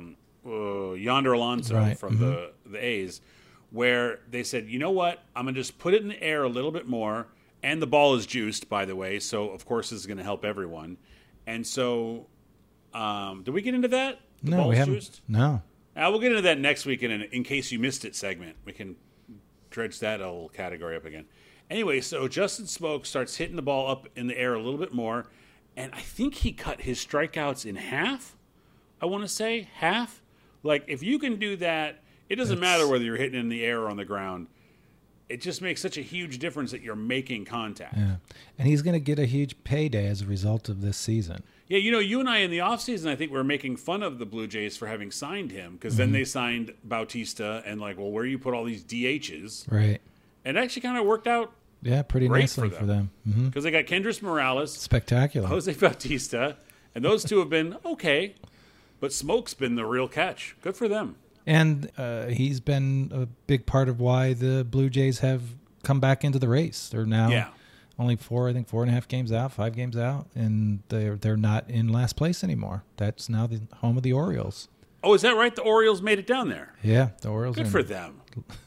B: Yonder Alonso from the A's, where they said, you know what, I'm going to just put it in the air a little bit more, and the ball is juiced, by the way, so of course this is going to help everyone. And so, did we get into that?
A: No, we haven't. Juiced? No.
B: We'll get into that next week in case you missed it segment. We can dredge that whole category up again. Anyway, so Justin Smoak starts hitting the ball up in the air a little bit more, and I think he cut his strikeouts in half. I want to say half. Like, if you can do that, it doesn't matter whether you're hitting in the air or on the ground. It just makes such a huge difference that you're making contact.
A: Yeah. And he's going to get a huge payday as a result of this season.
B: Yeah, you and I in the offseason, I think we were making fun of the Blue Jays for having signed him because then they signed Bautista and like, well, where do you put all these DHs?
A: Right.
B: And it actually kind of worked out
A: pretty nicely for them.
B: Because they got Kendrys Morales.
A: Spectacular.
B: Jose Bautista. And those two have been okay. But Smoke's been the real catch. Good for them.
A: And he's been a big part of why the Blue Jays have come back into the race. They're now only 4.5 games out, 5 games out, and they're not in last place anymore. That's now the home of the Orioles.
B: Oh, is that right? The Orioles made it down there.
A: Yeah, the Orioles.
B: Good for them.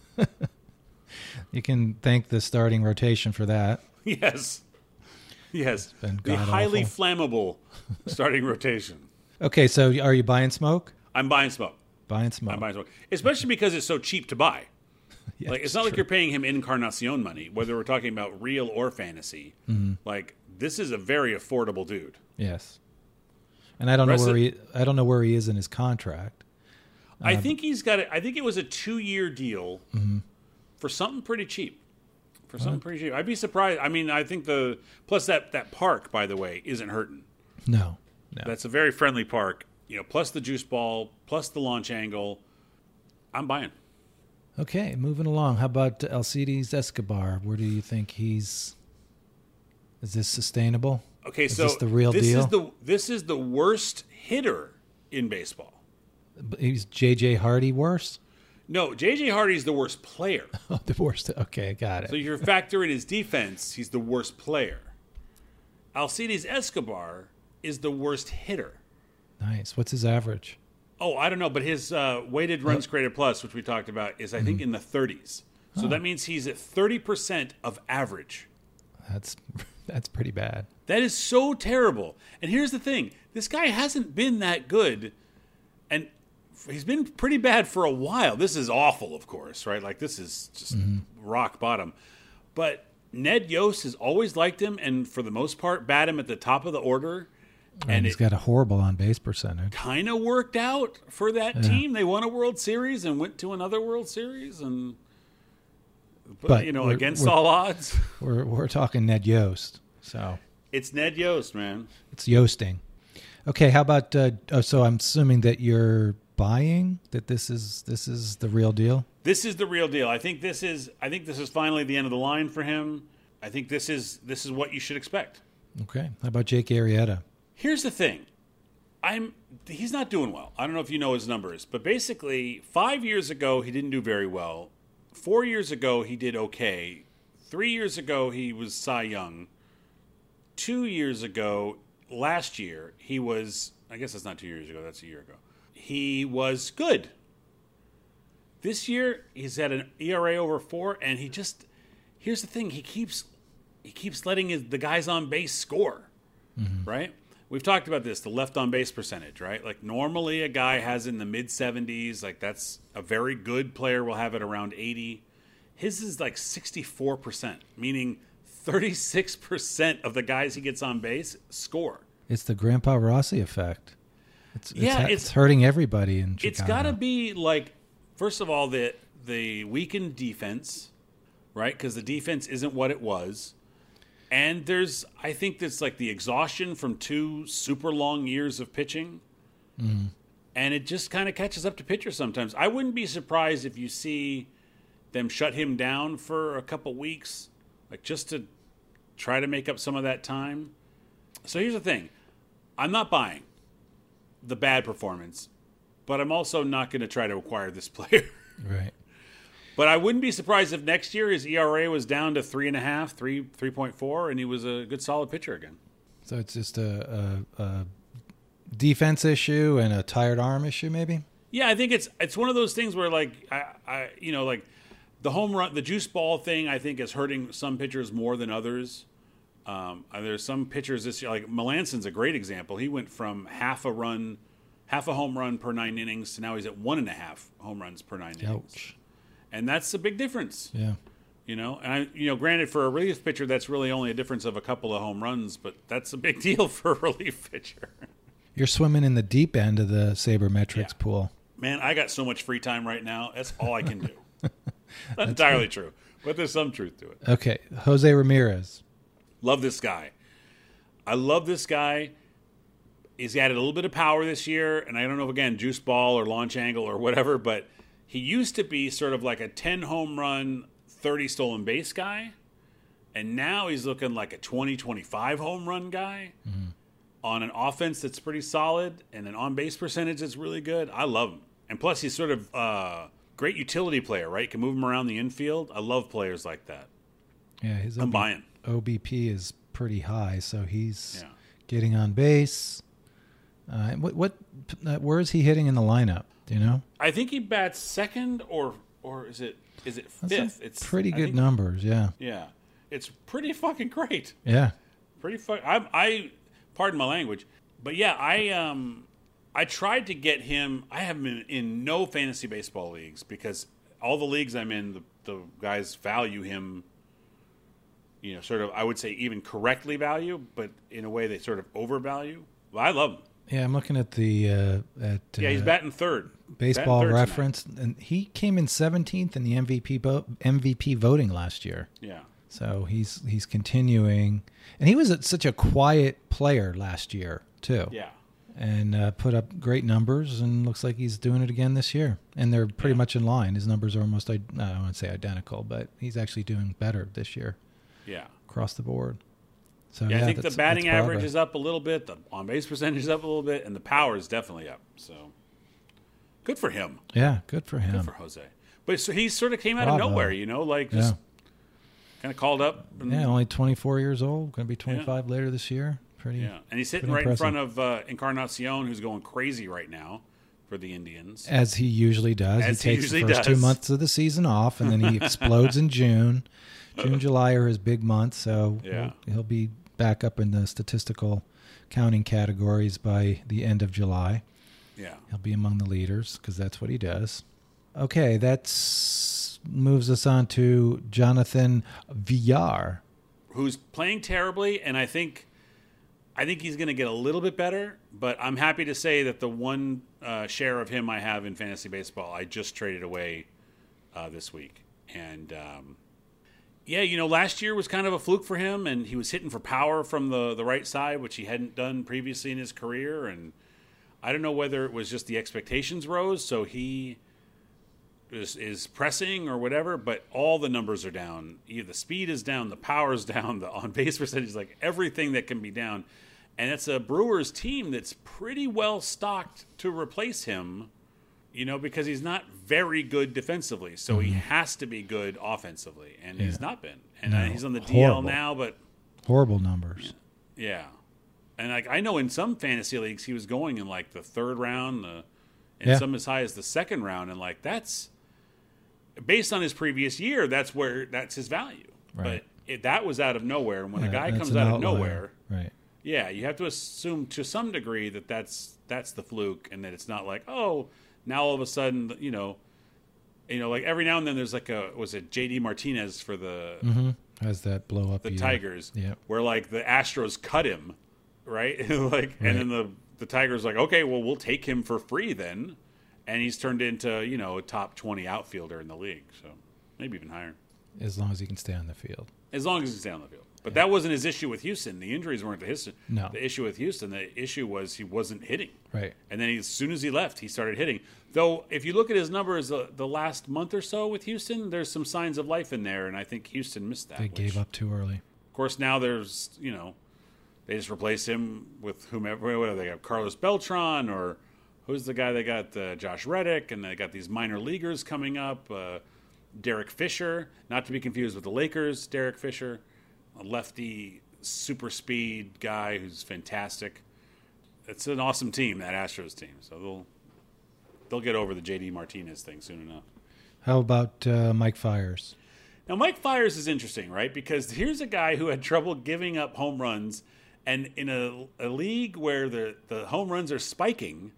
A: You can thank the starting rotation for that.
B: Yes. The highly flammable starting rotation.
A: Okay, so are you buying Smoke?
B: I'm buying Smoke.
A: I'm buying Smoke.
B: Especially because it's so cheap to buy.
A: Yeah,
B: it's not like you're paying him Encarnacion money, whether we're talking about real or fantasy. Like, this is a very affordable dude.
A: Yes. And I don't know where he is in his contract.
B: I think he's got it. I think it was a 2-year deal for something pretty cheap. I'd be surprised. I mean, I think plus that park, by the way, isn't hurting.
A: No.
B: That's a very friendly park. Plus the juice ball, plus the launch angle. I'm buying.
A: Okay, moving along. How about Alcides Escobar? Where do you think is this sustainable?
B: Okay,
A: is this the real deal?
B: This is the worst hitter in baseball.
A: He's J.J. Hardy worse?
B: No, J.J. Hardy's the worst player.
A: Oh, the worst. Okay, got it.
B: So you're factoring his defense. He's the worst player. Alcides Escobar is the worst hitter.
A: Nice. What's his average?
B: Oh, I don't know, but his weighted runs created plus, which we talked about, is I think in the 30s. So that means he's at 30% of average.
A: That's pretty bad.
B: That is so terrible. And here's the thing. This guy hasn't been that good, and he's been pretty bad for a while. This is awful, of course, right? Like, this is just rock bottom. But Ned Yost has always liked him, and for the most part, bat him at the top of the order.
A: And he's got a horrible on-base percentage.
B: Kind of worked out for that team. They won a World Series and went to another World Series, but against all odds.
A: We're talking Ned Yost, so
B: it's Ned Yost, man.
A: It's Yosting. Okay, how about? So I'm assuming that you're buying that this is the real deal.
B: This is the real deal. I think this is finally the end of the line for him. I think this is what you should expect.
A: Okay, how about Jake Arrieta?
B: Here's the thing. He's not doing well. I don't know if you know his numbers, but basically 5 years ago he didn't do very well. 4 years ago he did okay. 3 years ago he was Cy Young. 2 years ago, last year, he was, I guess that's not 2 years ago, that's a year ago. He was good. This year he's at an ERA over 4, and here's the thing, he keeps letting the guys on base score. Right? We've talked about this, the left on base percentage, right? Like normally a guy has in the mid 70s, like that's a very good player will have it around 80. His is like 64%, meaning 36% of the guys he gets on base score.
A: It's the Grandpa Rossi effect. It's hurting everybody in Chicago.
B: It's got to be like, first of all, the weakened defense, right? Because the defense isn't what it was. And I think that's like the exhaustion from 2 super long years of pitching. And it just kind of catches up to pitchers sometimes. I wouldn't be surprised if you see them shut him down for a couple weeks, like just to try to make up some of that time. So here's the thing. I'm not buying the bad performance, but I'm also not going to try to acquire this player.
A: Right.
B: But I wouldn't be surprised if next year his ERA was down to 3.5, 3.4, and he was a good solid pitcher again.
A: So it's just a defense issue and a tired arm issue, maybe?
B: Yeah, I think it's one of those things where like like the home run, the juice ball thing, I think is hurting some pitchers more than others. There's some pitchers this year, like Melanson's a great example. He went from half a home run per 9 innings to now he's at 1.5 home runs per 9 innings.
A: Ouch.
B: And that's a big difference.
A: Yeah.
B: And granted, for a relief pitcher, that's really only a difference of a couple of home runs, but that's a big deal for a relief pitcher.
A: You're swimming in the deep end of the sabermetrics pool.
B: Man, I got so much free time right now. That's all I can do. Not entirely true, but there's some truth to it.
A: Okay, Jose Ramirez.
B: Love this guy. I love this guy. He's added a little bit of power this year, and I don't know if, again, juice ball or launch angle or whatever, but he used to be sort of like a 10 home run, 30 stolen base guy, and now he's looking like a 20, 25 home run guy on an offense that's pretty solid and an on-base percentage that's really good. I love him. And plus, he's sort of a great utility player, right? Can move him around the infield. I love players like that.
A: Yeah,
B: I'm buying.
A: OBP is pretty high, so he's getting on base. Where is he hitting in the lineup? Do you know?
B: I think he bats second, or is it fifth?
A: It's pretty good numbers. Yeah.
B: Yeah, it's pretty fucking great.
A: Yeah.
B: I pardon my language, but yeah, I tried to get him. I have him in no fantasy baseball leagues because all the leagues I'm in, the guys value him. Sort of, I would say even correctly value, but in a way they sort of overvalue. Well, I love him.
A: Yeah, I'm looking at the
B: he's batting third.
A: Baseball Reference, and he came in 17th in the MVP voting last year.
B: Yeah.
A: So he's continuing, and he was such a quiet player last year too.
B: Yeah.
A: And put up great numbers, and looks like he's doing it again this year. And they're pretty much in line. His numbers are almost, I don't want to say identical, but he's actually doing better this year.
B: Yeah.
A: Across the board. So
B: I think the batting average is up a little bit, the on-base percentage is up a little bit, and the power is definitely up. So good for him.
A: Yeah, good for him.
B: Good for Jose. But so he sort of came out of nowhere, just kind of called up.
A: And, only 24 years old, going to be 25 later this year.
B: And he's sitting right impressive. In front of Encarnacion, who's going crazy right now for the Indians.
A: As he usually does. He takes the first 2 months of the season off, and then he explodes in June. June, July are his big months, so he'll be back up in the statistical counting categories by the end of July.
B: Yeah.
A: He'll be among the leaders because that's what he does. Okay, that moves us on to Jonathan Villar.
B: Who's playing terribly, and I think he's going to get a little bit better, but I'm happy to say that the one share of him I have in fantasy baseball, I just traded away this week. And, last year was kind of a fluke for him, and he was hitting for power from the right side, which he hadn't done previously in his career. And I don't know whether it was just the expectations rose, so he is pressing or whatever, but all the numbers are down. Either the speed is down, the power is down, the on-base percentage, like everything that can be down. And it's a Brewers team that's pretty well stocked to replace him, because he's not very good defensively. So he has to be good offensively, and he's not been. And he's on the DL now, but
A: horrible numbers.
B: Yeah. And I know in some fantasy leagues he was going in like the third round, and some as high as the second round, and that's based on his previous year. That's his value. Right. But that was out of nowhere, and when a guy comes out of nowhere,
A: right?
B: Yeah, you have to assume to some degree that that's the fluke, and that it's not like, oh, now all of a sudden, like every now and then there's like was it JD Martinez for the
A: has that blow up
B: the Tigers, where like the Astros cut him, right? And then the Tigers like, okay, well we'll take him for free then, and he's turned into a top 20 outfielder in the league, so maybe even higher,
A: as long as he can stay on the field.
B: As long as he can stay on the field. But that wasn't his issue with Houston. The injuries weren't the issue with Houston. The issue was he wasn't hitting.
A: Right.
B: And then as soon as he left, he started hitting. Though, if you look at his numbers the last month or so with Houston, there's some signs of life in there, and I think Houston missed that.
A: They gave up too early.
B: Of course, now there's, they just replace him with whomever. What do they got? Carlos Beltran, or who's the guy they got? Josh Reddick, and they got these minor leaguers coming up. Derek Fisher, not to be confused with the Lakers' Derek Fisher. A lefty, super speed guy who's fantastic. It's an awesome team, that Astros team. So they'll get over the JD Martinez thing soon enough.
A: How about Mike Fiers?
B: Now, Mike Fiers is interesting, right? Because here's a guy who had trouble giving up home runs, and in a league where the home runs are spiking,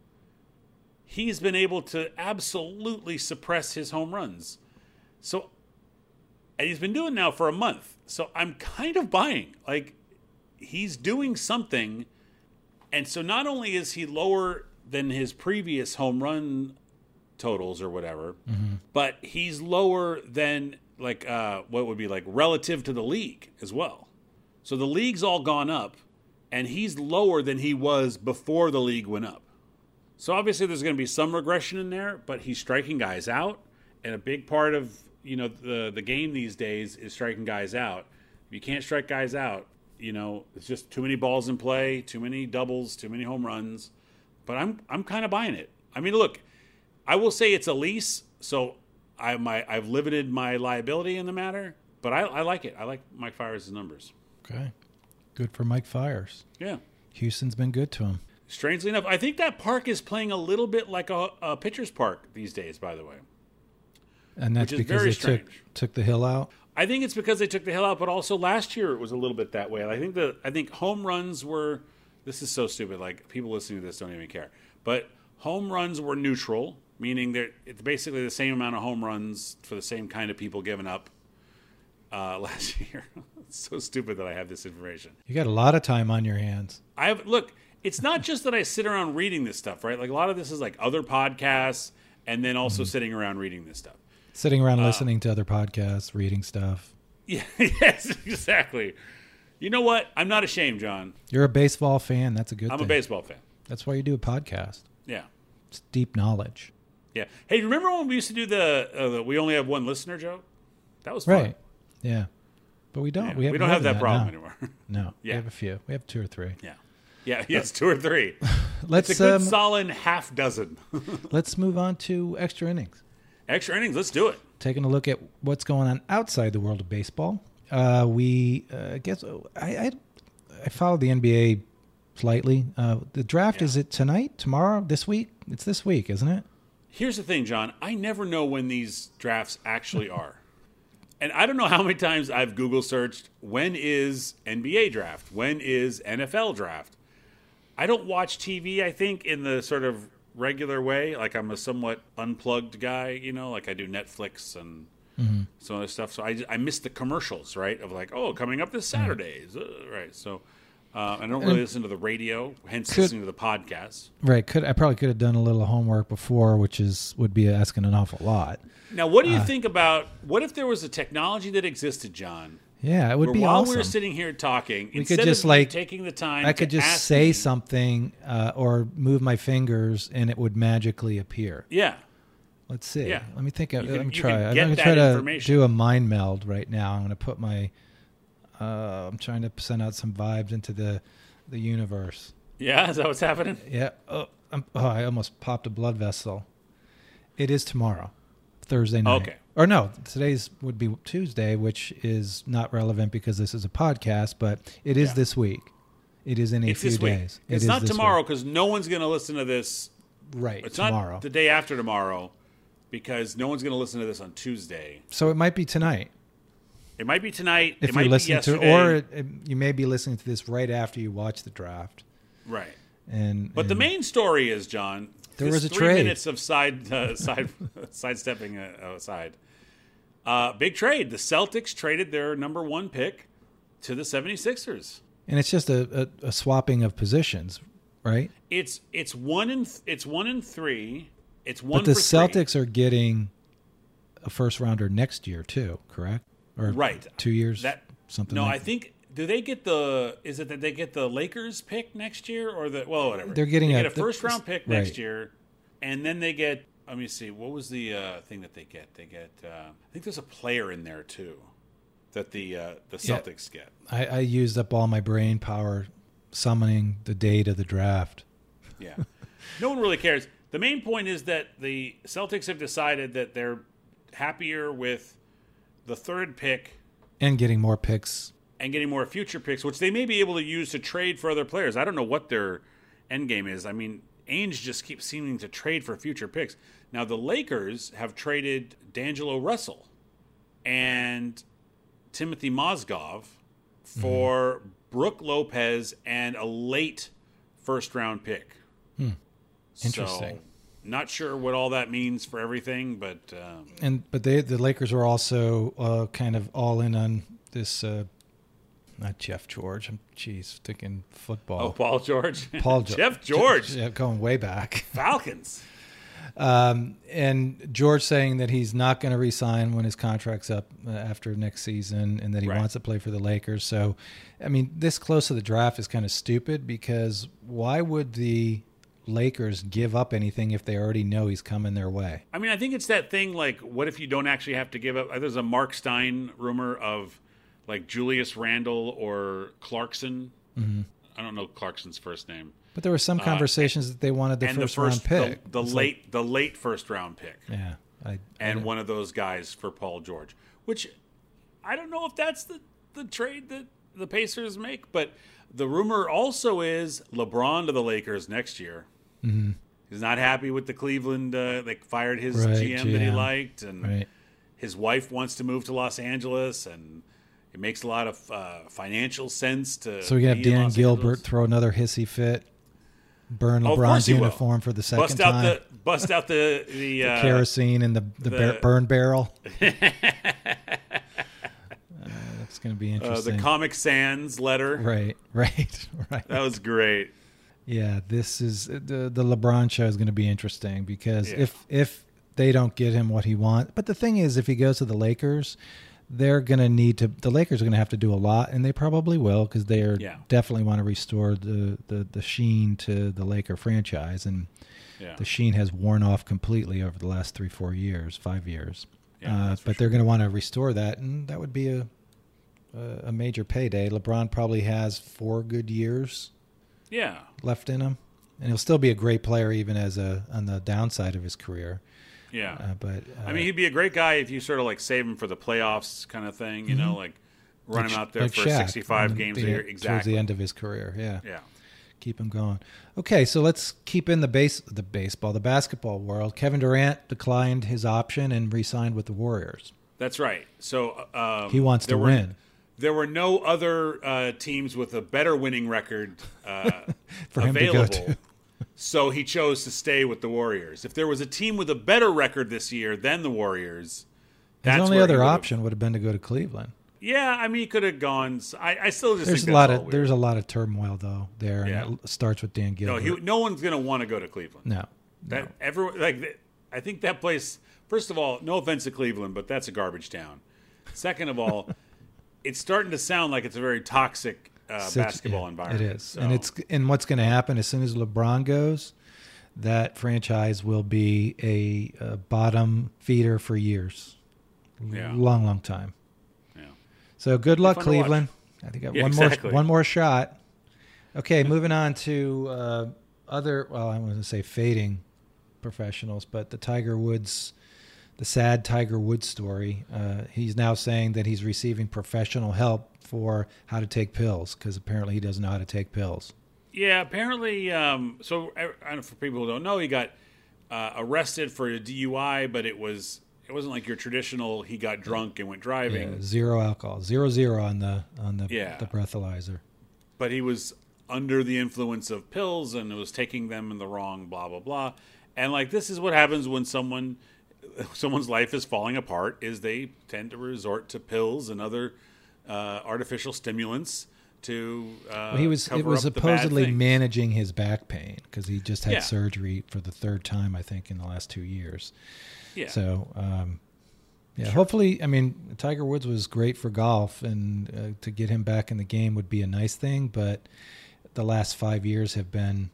B: he's been able to absolutely suppress his home runs. So, and he's been doing it now for a month. So I'm kind of buying. Like, he's doing something. And so not only is he lower than his previous home run totals or whatever, but he's lower than, like, what would be, like, relative to the league as well. So the league's all gone up, and he's lower than he was before the league went up. So obviously there's going to be some regression in there, but he's striking guys out. And a big part of the game these days is striking guys out. If you can't strike guys out, it's just too many balls in play, too many doubles, too many home runs. But I'm kind of buying it. I mean, look, I will say it's a lease, so I've limited my liability in the matter. But I like it. I like Mike Fiers' numbers.
A: Okay, good for Mike Fiers.
B: Yeah,
A: Houston's been good to him.
B: Strangely enough, I think that park is playing a little bit like a pitcher's park these days. By the way.
A: And that's because they took the hill out?
B: I think it's because they took the hill out, but also last year it was a little bit that way. I think home runs were, this is so stupid, like people listening to this don't even care, but home runs were neutral, meaning it's basically the same amount of home runs for the same kind of people given up last year. It's so stupid that I have this information.
A: You got a lot of time on your hands.
B: Look, it's not just that I sit around reading this stuff, right? Like a lot of this is like other podcasts, and then also sitting around reading this stuff.
A: Sitting around listening to other podcasts, reading stuff.
B: Yeah, yes, exactly. You know what? I'm not ashamed, John.
A: You're a baseball fan. That's a good thing.
B: I'm a baseball fan.
A: That's why you do a podcast.
B: Yeah.
A: It's deep knowledge.
B: Yeah. Hey, remember when we used to do the we only have one listener joke? That was fun.
A: Right. Yeah. But we don't.
B: Yeah, we don't have that problem anymore.
A: No.
B: Yeah.
A: We have a few. We have 2 or 3.
B: Yeah. Yeah. Yes, 2 or 3.
A: It's
B: a good solid half dozen.
A: Let's move on to extra innings.
B: Extra innings. Let's do it.
A: Taking a look at what's going on outside the world of baseball. I follow the NBA slightly. The draft, is it tonight, tomorrow, this week? It's this week, isn't it?
B: Here's the thing, John. I never know when these drafts actually are. And I don't know how many times I've Google searched, when is NBA draft? When is NFL draft? I don't watch TV, I think, in the sort of regular way. Like I'm a somewhat unplugged guy, you know, like I do Netflix and some other stuff. So I miss the commercials, right? Of like, oh, coming up this Saturday. Right. So I don't really listen to the radio, hence listening to the podcast.
A: Right. I probably could have done a little homework before, which would be asking an awful lot.
B: Now, what do you think about, what if there was a technology that existed, John?
A: Yeah, it would be
B: while
A: awesome.
B: While we're sitting here talking,
A: we
B: instead
A: could just
B: of taking the time
A: I could just say something or move my fingers and it would magically appear.
B: Yeah.
A: Let's see.
B: Yeah.
A: Let me think. Let me try.
B: I'm
A: going to try to do a mind meld right now. I'm going to put my. I'm trying to send out some vibes into the universe.
B: Yeah, is that what's happening?
A: Yeah. I almost popped a blood vessel. It is tomorrow, Thursday night.
B: Okay.
A: Or no, today's would be Tuesday, which is not relevant because this is a podcast, but it is this week. It is in a few days.
B: It's not tomorrow because no one's going to listen to this.
A: Right.
B: It's
A: tomorrow.
B: Not the day after tomorrow because no one's going to listen to this on Tuesday.
A: So it might be tonight.
B: It might be tonight.
A: If
B: it might
A: you're listening
B: be yesterday.
A: to, or you may be listening to this right after you watch the draft.
B: Right.
A: But
B: the main story is, John,
A: there was a
B: 3
A: trade.
B: minutes of sidestepping aside. Big trade. The Celtics traded their number 1 pick to the 76ers.
A: And it's just a swapping of positions, right?
B: It's 1 and 3. It's 1
A: but the
B: for
A: Celtics
B: 3.
A: are getting a first rounder next year too, correct? Or
B: right.
A: 2 years? Something
B: No,
A: like
B: I think do they get the is it that they get the Lakers pick next year or whatever.
A: They get
B: a first round pick next year and then they get, let me see, what was the thing that they get? They get I think there's a player in there too that the Celtics get.
A: I used up all my brain power summoning the date of the draft.
B: Yeah. No one really cares. The main point is that the Celtics have decided that they're happier with the 3rd pick
A: and getting more picks
B: and getting more future picks, which they may be able to use to trade for other players. I don't know what their end game is. I mean, Ainge just keeps seeming to trade for future picks. Now, the Lakers have traded D'Angelo Russell and Timothy Mozgov for Brooke Lopez and a late first-round pick.
A: Interesting.
B: So, not sure what all that means for everything, but
A: the Lakers are also kind of all in on this. Not Jeff George. I'm thinking football.
B: Oh, Paul George.
A: Paul George.
B: Jeff George.
A: Going way back.
B: Falcons.
A: And George saying that he's not going to re-sign when his contract's up after next season, and that he wants to play for the Lakers. So, I mean, this close to the draft is kind of stupid because why would the Lakers give up anything if they already know he's coming their way?
B: I mean, I think it's that thing like, what if you don't actually have to give up? There's a Mark Stein rumor of like Julius Randle or Clarkson. Mm-hmm. I don't know Clarkson's first name.
A: But there were some conversations that they wanted the first round pick.
B: The late first round pick.
A: Yeah.
B: One of those guys for Paul George, which I don't know if that's the trade that the Pacers make, but the rumor also is LeBron to the Lakers next year.
A: Mm-hmm.
B: He's not happy with the Cleveland. They fired his GM that he liked, and his wife wants to move to Los Angeles, and it makes a lot of financial sense to.
A: So we have Dan Gilbert throw another hissy fit, burn LeBron's uniform for the second time.
B: Bust out the
A: kerosene and the burn barrel. That's going to be interesting.
B: The Comic Sans letter.
A: Right.
B: That was great.
A: Yeah, this is the LeBron show is going to be interesting because if they don't get him what he wants, but the thing is, if he goes to the Lakers, they're going to need to. The Lakers are going to have to do a lot, and they probably will because they are definitely want to restore the sheen to the Laker franchise, and the sheen has worn off completely over the last 3-4 years, 5 years. Yeah, but they're going to want to restore that, and that would be a major payday. LeBron probably has 4 good years left in him, and he'll still be a great player even on the downside of his career.
B: Yeah, but I mean, he'd be a great guy if you sort of like save him for the playoffs kind of thing, you know, like run him out there for
A: Shaq,
B: 65 games a year, exactly
A: towards the end of his career.
B: Yeah.
A: Keep him going. Okay, so let's keep in the basketball world. Kevin Durant declined his option and re-signed with the Warriors.
B: That's right. So
A: he wants to win.
B: There were no other teams with a better winning record
A: for him
B: available.
A: To go to.
B: So he chose to stay with the Warriors. If there was a team with a better record this year than the Warriors,
A: his only other option would have been to go to Cleveland.
B: Yeah, I mean, he could have gone. I still just
A: think there's a lot of turmoil though there, and it starts with Dan Gilbert.
B: No one's going to want to go to Cleveland.
A: No.
B: Everyone I think that place. First of all, no offense to Cleveland, but that's a garbage town. Second of all, it's starting to sound like it's a very toxic basketball environment.
A: It is, so. And what's going to happen as soon as LeBron goes, that franchise will be a bottom feeder for years, long time. Yeah. So good luck, Cleveland. I think I got one more shot. Okay, moving on to other. Well, I want to say fading professionals, but the sad Tiger Woods story. He's now saying that he's receiving professional help for how to take pills because apparently he doesn't know how to take pills.
B: Yeah, apparently. So for people who don't know, he got arrested for a DUI, but it wasn't like your traditional. He got drunk and went driving.
A: Yeah, 0 alcohol, 0 on the breathalyzer. But
B: he was under the influence of pills and was taking them in the wrong. Blah blah blah. And like this is what happens when someone's life is falling apart. Is they tend to resort to pills and other artificial stimulants to
A: he was supposedly managing his back pain because he just had surgery for the 3rd time, I think, in the last 2 years. Yeah. So, hopefully, I mean, Tiger Woods was great for golf, and to get him back in the game would be a nice thing. But the last 5 years have been,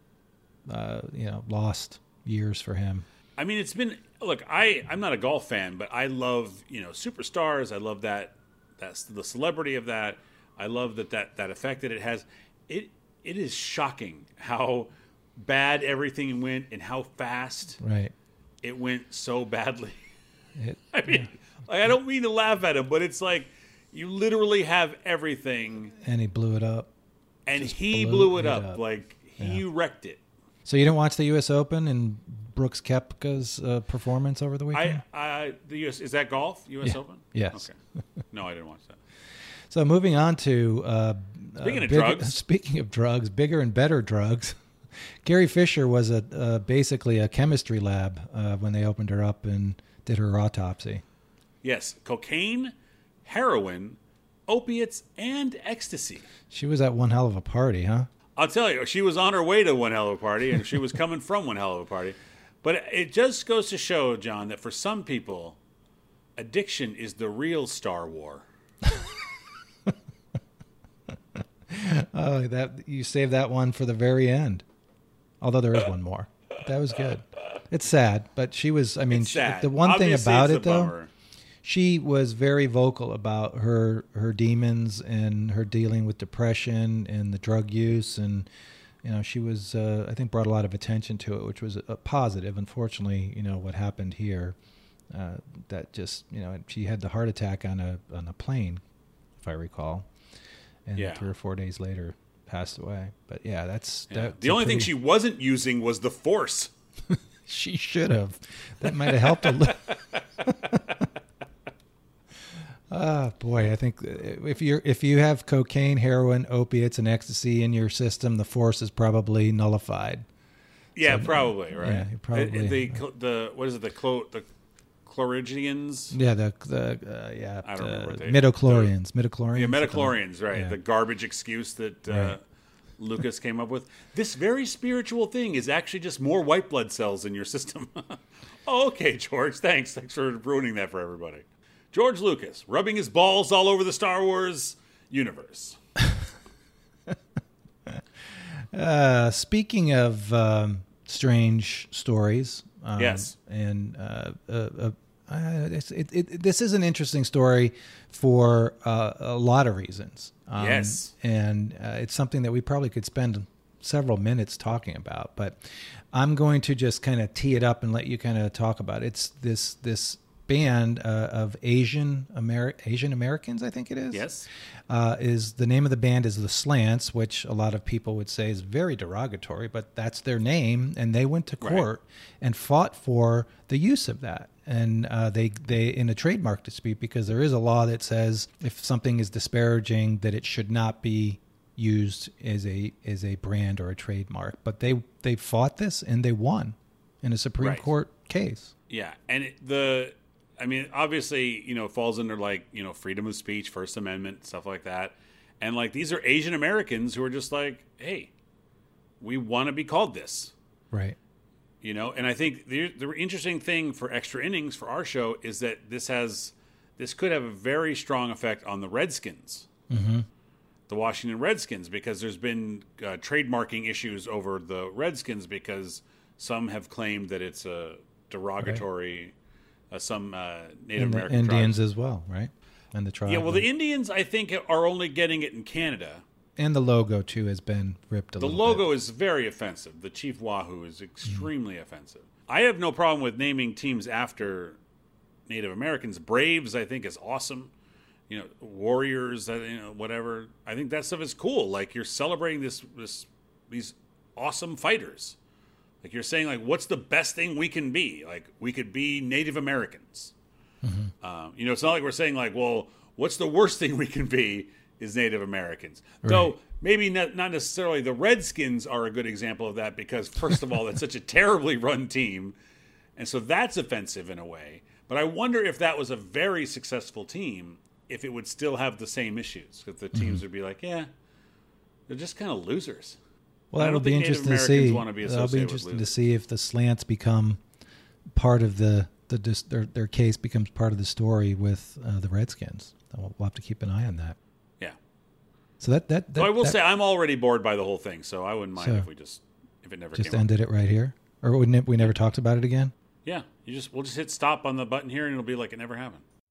A: lost years for him.
B: I mean, it's been. Look, I'm not a golf fan, but I love superstars. I love that's the celebrity of that. I love that effect that it has. It is shocking how bad everything went and how fast it went so badly. I mean, I don't mean to laugh at him, but it's like you literally have everything,
A: and he blew it up.
B: And he blew it up. Like he wrecked it.
A: So you didn't watch the U.S. Open and Brooks Koepka's performance over the weekend?
B: The U.S. is that golf? U.S. Open?
A: Yes.
B: Okay. No, I didn't watch that.
A: So moving on to
B: speaking
A: of drugs, bigger and better drugs. Carrie Fisher was basically a chemistry lab when they opened her up and did her autopsy.
B: Yes, cocaine, heroin, opiates, and ecstasy.
A: She was at one hell of a party, huh?
B: I'll tell you, she was on her way to one hell of a party, and she was coming from one hell of a party. But it just goes to show, John, that for some people, addiction is the real Star War.
A: Oh, you saved that one for the very end. Although there is one more. That was good. It's sad, but she was. I mean, the one
B: Obviously,
A: thing about it though,
B: bummer.
A: She was very vocal about her demons and her dealing with depression and the drug use, and she was I think brought a lot of attention to it, which was a positive. Unfortunately, what happened here, that just she had the heart attack on a plane, if I recall, and 3 or 4 days later passed away. But that's
B: the only thing she wasn't using was the force.
A: She should have. That might have helped a little. Boy, I think if you have cocaine, heroin, opiates, and ecstasy in your system, the force is probably nullified.
B: Yeah, so, probably right.
A: Yeah, probably.
B: The what is it? The chloridians?
A: Yeah, midichlorians.
B: Yeah, midichlorians, right? Yeah. The garbage excuse that Lucas came up with. This very spiritual thing is actually just more white blood cells in your system. Oh, okay, George. Thanks for ruining that for everybody. George Lucas, rubbing his balls all over the Star Wars universe.
A: Speaking of strange stories,
B: yes,
A: and this is an interesting story for a lot of reasons.
B: Yes,
A: and it's something that we probably could spend several minutes talking about, but I'm going to just kind of tee it up and let you kind of talk about it. It's this band of Asian Americans, I think it is.
B: Yes.
A: Is the name of the band is The Slants, which a lot of people would say is very derogatory, but that's their name, and they went to court and fought for the use of that. And they in a trademark dispute, because there is a law that says if something is disparaging, that it should not be used as a brand or a trademark. But they fought this and they won in a Supreme Court case.
B: Yeah, and obviously, it falls under freedom of speech, First Amendment, stuff like that. And these are Asian Americans who are just like, hey, we want to be called this.
A: Right.
B: And I think the interesting thing for Extra Innings for our show is that this could have a very strong effect on the Redskins, the Washington Redskins, because there's been trademarking issues over the Redskins because some have claimed that it's a derogatory, some Native American
A: Indians
B: tribes
A: as well, right? And the tribe.
B: Yeah, well, the Indians, I think, are only getting it in Canada.
A: And the logo, too, has been ripped a little bit.
B: The logo is very offensive. The Chief Wahoo is extremely offensive. I have no problem with naming teams after Native Americans. Braves, I think, is awesome. Warriors, whatever. I think that stuff is cool. You're celebrating these awesome fighters. You're saying, what's the best thing we can be? We could be Native Americans. It's not like we're saying, well, what's the worst thing we can be is Native Americans. Right. Though maybe not necessarily the Redskins are a good example of that because, first of all, it's such a terribly run team. And so that's offensive in a way. But I wonder if that was a very successful team, if it would still have the same issues. If the teams would be yeah, they're just kind of losers.
A: Well, that'll be interesting to see. That'll be interesting to see if the Slants become part of their case becomes part of the story with the Redskins. We'll have to keep an eye on that.
B: Yeah.
A: So that
B: I will say I'm already bored by the whole thing, so I wouldn't mind if it never
A: just ended it right here, or we never talked about it again.
B: Yeah, we'll just hit stop on the button here, and it'll be like it never happened.